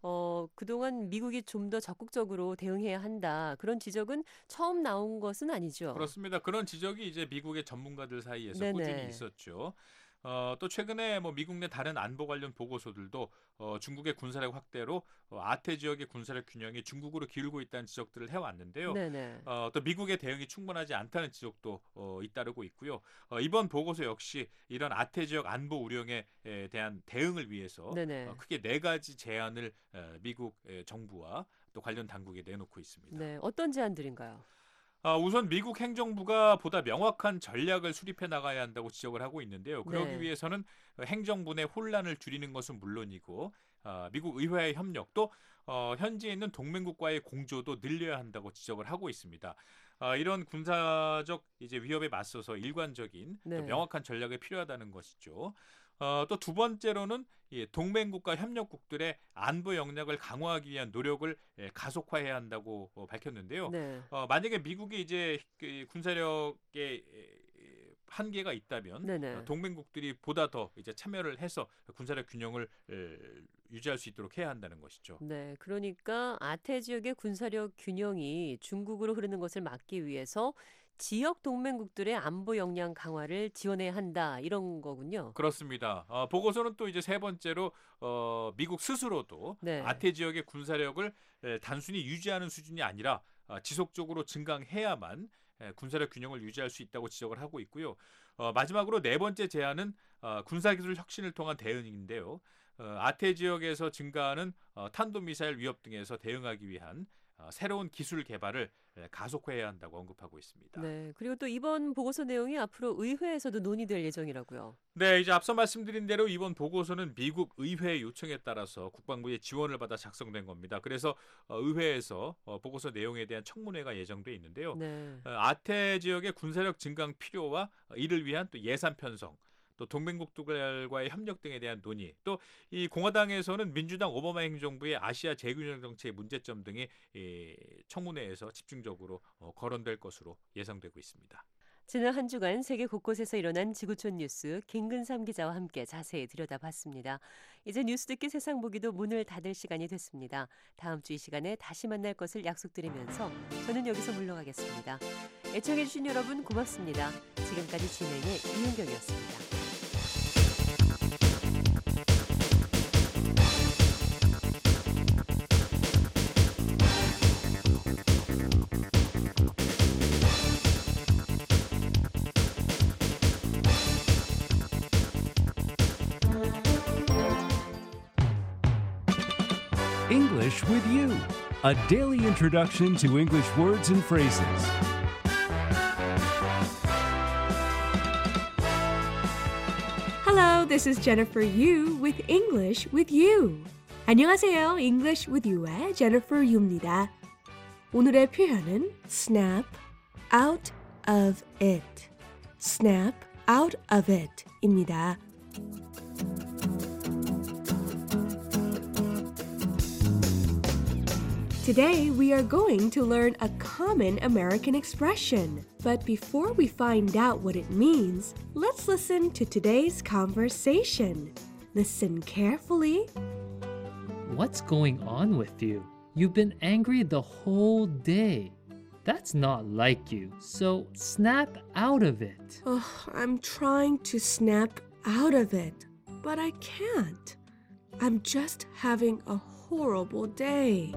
어, 그동안 미국이 좀 더 적극적으로 대응해야 한다. 그런 지적은 처음 나온 것은 아니죠. 그렇습니다. 그런 지적이 이제 미국의 전문가들 사이에서 네네. 꾸준히 있었죠. 어, 또 최근에 뭐 미국 내 다른 안보 관련 보고서들도 어, 중국의 군사력 확대로 어, 아태 지역의 군사력 균형이 중국으로 기울고 있다는 지적들을 해왔는데요. 네네. 어, 또 미국의 대응이 충분하지 않다는 지적도 어, 잇따르고 있고요. 어, 이번 보고서 역시 이런 아태 지역 안보 우려에 에 대한 대응을 위해서 네네. 어, 크게 네 가지 제안을 에, 미국 에, 정부와 또 관련 당국에 내놓고 있습니다. 네, 어떤 제안들인가요? 아, 우선 미국 행정부가 보다 명확한 전략을 수립해 나가야 한다고 지적을 하고 있는데요. 그러기 네. 위해서는 행정부 내 혼란을 줄이는 것은 물론이고 아, 미국 의회의 협력도 어, 현지에 있는 동맹국과의 공조도 늘려야 한다고 지적을 하고 있습니다. 아, 이런 군사적 이제 위협에 맞서서 일관적인 또 네. 명확한 전략이 필요하다는 것이죠. 어, 또 두 번째로는 이 동맹국과 협력국들의 안보 역량을 강화하기 위한 노력을 예, 가속화해야 한다고 어, 밝혔는데요. 네. 어, 만약에 미국이 이제 그 군사력에 한계가 있다면 네네. 어, 동맹국들이 보다 더 이제 참여를 해서 군사력 균형을 에, 유지할 수 있도록 해야 한다는 것이죠. 네, 그러니까 아태 지역의 군사력 균형이 중국으로 흐르는 것을 막기 위해서 지역 동맹국들의 안보 역량 강화를 지원해야 한다 이런 거군요. 그렇습니다. 어, 보고서는 또 이제 세 번째로 어, 미국 스스로도 네. 아태 지역의 군사력을 에, 단순히 유지하는 수준이 아니라 어, 지속적으로 증강해야만 에, 군사력 균형을 유지할 수 있다고 지적을 하고 있고요. 어, 마지막으로 네 번째 제안은 어, 군사기술 혁신을 통한 대응인데요. 어, 아태 지역에서 증가하는 어, 탄도미사일 위협 등에서 대응하기 위한 어, 새로운 기술 개발을 에, 가속화해야 한다고 언급하고 있습니다. 네, 그리고 또 이번 보고서 내용이 앞으로 의회에서도 논의될 예정이라고요. 네, 이제 앞서 말씀드린 대로 이번 보고서는 미국 의회의 요청에 따라서 국방부의 지원을 받아 작성된 겁니다. 그래서 어, 의회에서 어, 보고서 내용에 대한 청문회가 예정돼 있는데요. 네. 어, 아태 지역의 군사력 증강 필요와 이를 위한 또 예산 편성, 또 동맹국들과의 협력 등에 대한 논의, 또 이 공화당에서는 민주당 오바마 행정부의 아시아 재균형 정책의 문제점 등이 이 청문회에서 집중적으로 어, 거론될 것으로 예상되고 있습니다. 지난 한 주간 세계 곳곳에서 일어난 지구촌 뉴스 김근삼 기자와 함께 자세히 들여다봤습니다. 이제 뉴스 듣기 세상 보기도 문을 닫을 시간이 됐습니다. 다음 주 이 시간에 다시 만날 것을 약속드리면서 저는 여기서 물러가겠습니다. 애청해주신 여러분 고맙습니다. 지금까지 진행의 이은경이었습니다. English with You, a daily introduction to English words and phrases. Hello, this is Jennifer Yu with English with You. 안녕하세요. English with You의 Jennifer Yu입니다. 오늘의 표현은 snap out of it. snap out of it 입니다. Today, we are going to learn a common American expression. But before we find out what it means, let's listen to today's conversation. Listen carefully. What's going on with you? You've been angry the whole day. That's not like you, so snap out of it. Oh, I'm trying to snap out of it, but I can't. I'm just having a horrible day.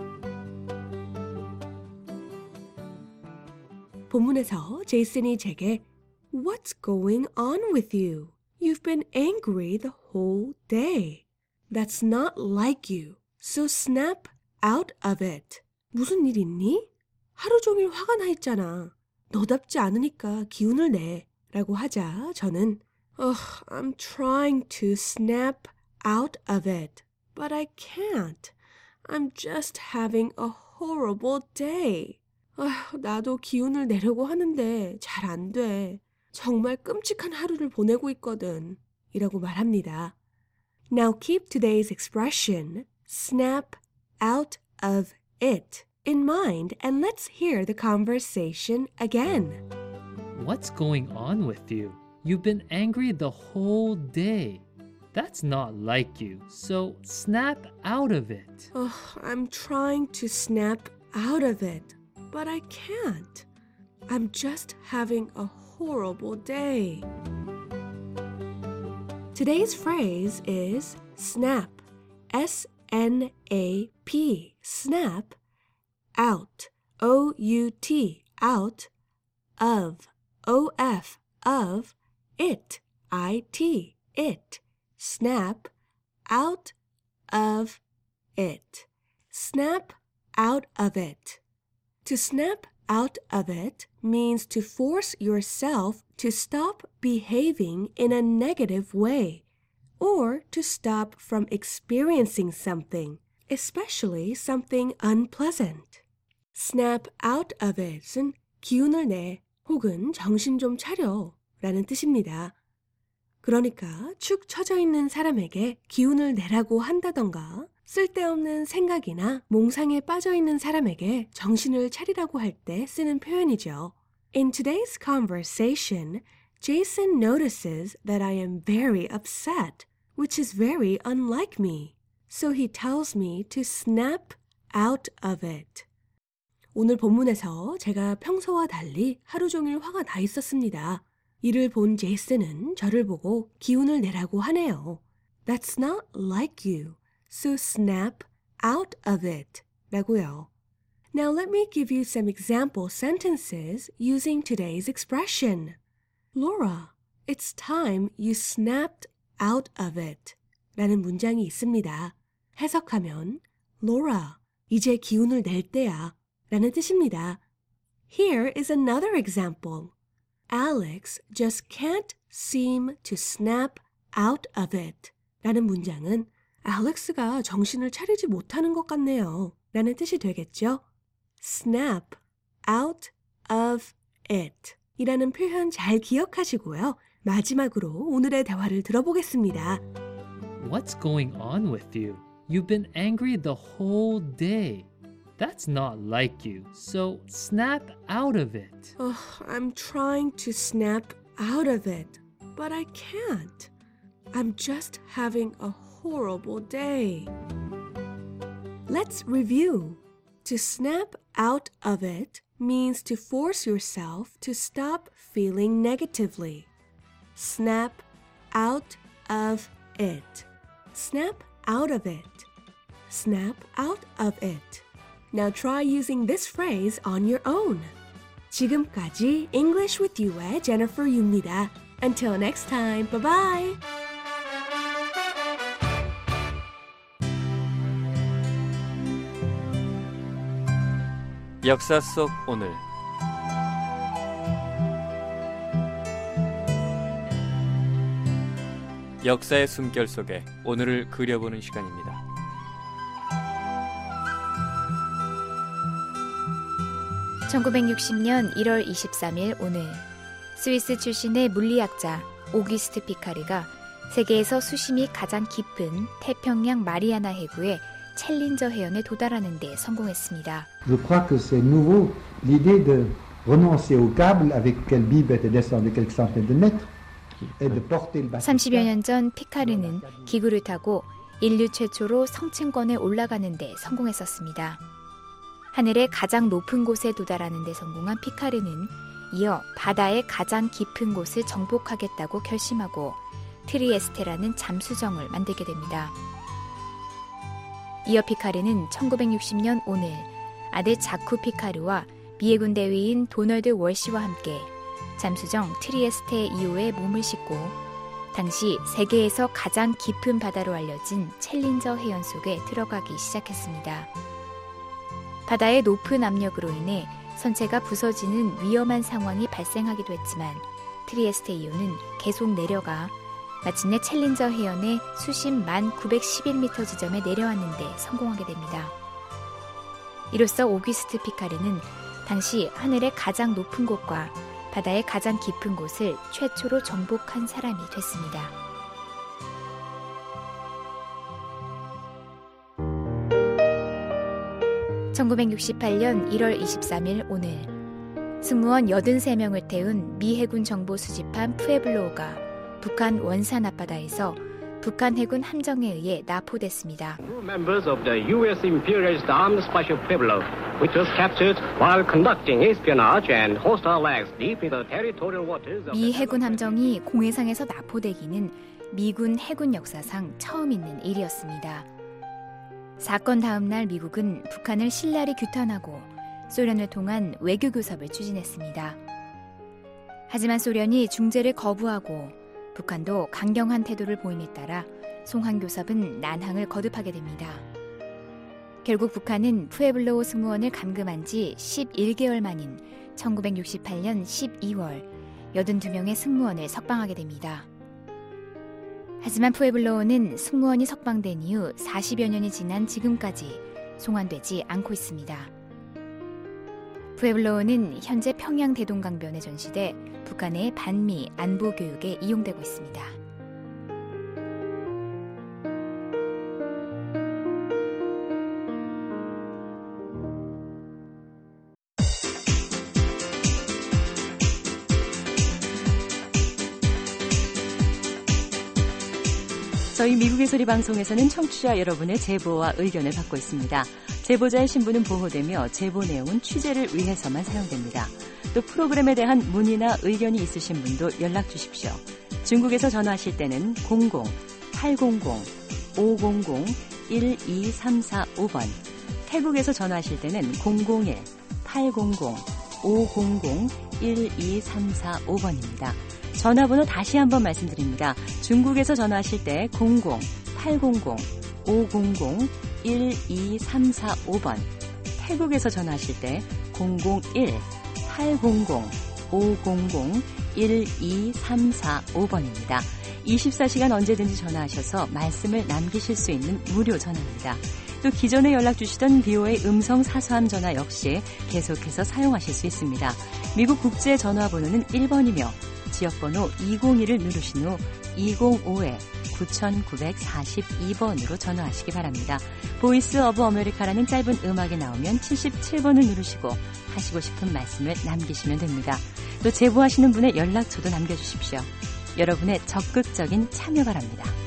본문에서 제이슨이 제게 What's going on with you? You've been angry the whole day. That's not like you. So snap out of it. 무슨 일 있니? 하루 종일 화가 나 있잖아. 너답지 않으니까 기운을 내. 라고 하자 저는 Oh, I'm trying to snap out of it. But I can't. I'm just having a horrible day. 아휴, 나도 기운을 내려고 하는데 잘 안 돼. 정말 끔찍한 하루를 보내고 있거든. 이라고 말합니다. Now keep today's expression, snap out of it, in mind and let's hear the conversation again. What's going on with you? You've been angry the whole day. That's not like you, so snap out of it. Oh, I'm trying to snap out of it, but I can't. I'm just having a horrible day. Today's phrase is snap, S N A P, snap, out, O U T, out, of, O F, of, it, I T, it, snap, out of it. Snap out of it. To snap out of it means to force yourself to stop behaving in a negative way or to stop from experiencing something, especially something unpleasant. Snap out of it은 기운을 내 혹은 정신 좀 차려 라는 뜻입니다. 그러니까 축 처져 있는 사람에게 기운을 내라고 한다던가 쓸데없는 생각이나 몽상에 빠져 있는 사람에게 정신을 차리라고 할 때 쓰는 표현이죠. In today's conversation, Jason notices that I am very upset, which is very unlike me. So he tells me to snap out of it. 오늘 본문에서 제가 평소와 달리 하루 종일 화가 나 있었습니다. 이를 본 제이슨은 저를 보고 기운을 내라고 하네요. That's not like you. So snap out of it 라고요. Now let me give you some example sentences using today's expression. Laura, it's time you snapped out of it 라는 문장이 있습니다. 해석하면 Laura, 이제 기운을 낼 때야 라는 뜻입니다. Here is another example. Alex just can't seem to snap out of it 라는 문장은 알렉스가 정신을 차리지 못하는 것 같네요 라는 뜻이 되겠죠. snap out of it 이라는 표현 잘 기억하시고요. 마지막으로 오늘의 대화를 들어보겠습니다. What's going on with you? You've been angry the whole day. That's not like you, so snap out of it. Oh, I'm trying to snap out of it, but I can't. I'm just having a horrible day. Let's review. To snap out of it means to force yourself to stop feeling negatively. Snap out of it. Snap out of it. Snap out of it. Now try using this phrase on your own. 지금까지 English with You의 Jennifer Yu입니다. Until next time, bye-bye! 역사 속 오늘 역사의 숨결 속에 오늘을 그려보는 시간입니다. 천구백육십 년 일월 이십삼일 오늘 스위스 출신의 물리학자 오기스트 피카르가 세계에서 수심이 가장 깊은 태평양 마리아나 해구의 챌린저 해연에 도달하는 데 성공했습니다. Je crois que c'est nouveau l'idée de renoncer au câble avec lequel Bibb était descendu quelques centaines de mètres et de porter le bateau. 삼십여 년 전 피카르는 기구를 타고 인류 최초로 성층권에 올라가는 데 성공했었습니다. 하늘의 가장 높은 곳에 도달하는 데 성공한 피카르는 이어 바다의 가장 깊은 곳을 정복하겠다고 결심하고 트리에스테라는 잠수정을 만들게 됩니다. 이어 피카르는 천구백육십 년 오늘 아들 자쿠 피카르와 미해군 대위인 도널드 월시와 함께 잠수정 트리에스테 이 호에 몸을 싣고 당시 세계에서 가장 깊은 바다로 알려진 챌린저 해연 속에 들어가기 시작했습니다. 바다의 높은 압력으로 인해 선체가 부서지는 위험한 상황이 발생하기도 했지만 트리에스테 이 호는 계속 내려가 마침내 챌린저 해연의 수심 만 구백십일 미터 지점에 내려왔는 데 성공하게 됩니다. 이로써 오기스트 피카르는 당시 하늘의 가장 높은 곳과 바다의 가장 깊은 곳을 최초로 정복한 사람이 됐습니다. 천구백육십팔 년 일월 이십삼일 오늘 승무원 팔십삼 명을 태운 미 해군 정보 수집함 푸에블로가 북한 원산 앞바다에서 북한 해군 함정에 의해 납포됐습니다. Members of the U S Imperialist Armed Spaceship Pueblo, which was captured while conducting espionage and hostile acts deep in the territorial waters of 미 해군 함정이 공해상에서 납포되기는 미군 해군 역사상 처음 있는 일이었습니다. 사건 다음 날 미국은 북한을 신랄히 규탄하고 소련을 통한 외교 교섭을 추진했습니다. 하지만 소련이 중재를 거부하고 북한도 강경한 태도를 보임에 따라 송환 교섭은 난항을 거듭하게 됩니다. 결국 북한은 푸에블로 승무원을 감금한 지 십일 개월 만인 천구백육십팔 년 십이월 여든두 명의 승무원을 석방하게 됩니다. 하지만 푸에블로는 승무원이 석방된 이후 사십여 년이 지난 지금까지 송환되지 않고 있습니다. 푸에블로는 현재 평양 대동강변에 전시돼 북한의 반미 안보 교육에 이용되고 있습니다. 저희 미국의 소리 방송에서는 청취자 여러분의 제보와 의견을 받고 있습니다. 제보자의 신분은 보호되며 제보 내용은 취재를 위해서만 사용됩니다. 또 프로그램에 대한 문의나 의견이 있으신 분도 연락 주십시오. 중국에서 전화하실 때는 공공 팔공공 오공공 일이삼사오 번, 태국에서 전화하실 때는 공공일 팔공공 오공공 일이삼사오 번입니다. 전화번호 다시 한번 말씀드립니다. 중국에서 전화하실 때 공공 팔공공 오공공 일이삼사오 번, 태국에서 전화하실 때 공공일 팔공공 오공공 일이삼사오 번입니다. 이십사 시간 언제든지 전화하셔서 말씀을 남기실 수 있는 무료 전화입니다. 또 기존에 연락 주시던 비오에이 음성 사서함 전화 역시 계속해서 사용하실 수 있습니다. 미국 국제 전화번호는 일 번이며 지역번호 이공일을 누르신 후 이공오 구구사이 번으로 전화하시기 바랍니다. 보이스 오브 아메리카라는 짧은 음악이 나오면 칠십칠 번을 누르시고 하시고 싶은 말씀을 남기시면 됩니다. 또 제보하시는 분의 연락처도 남겨주십시오. 여러분의 적극적인 참여 바랍니다.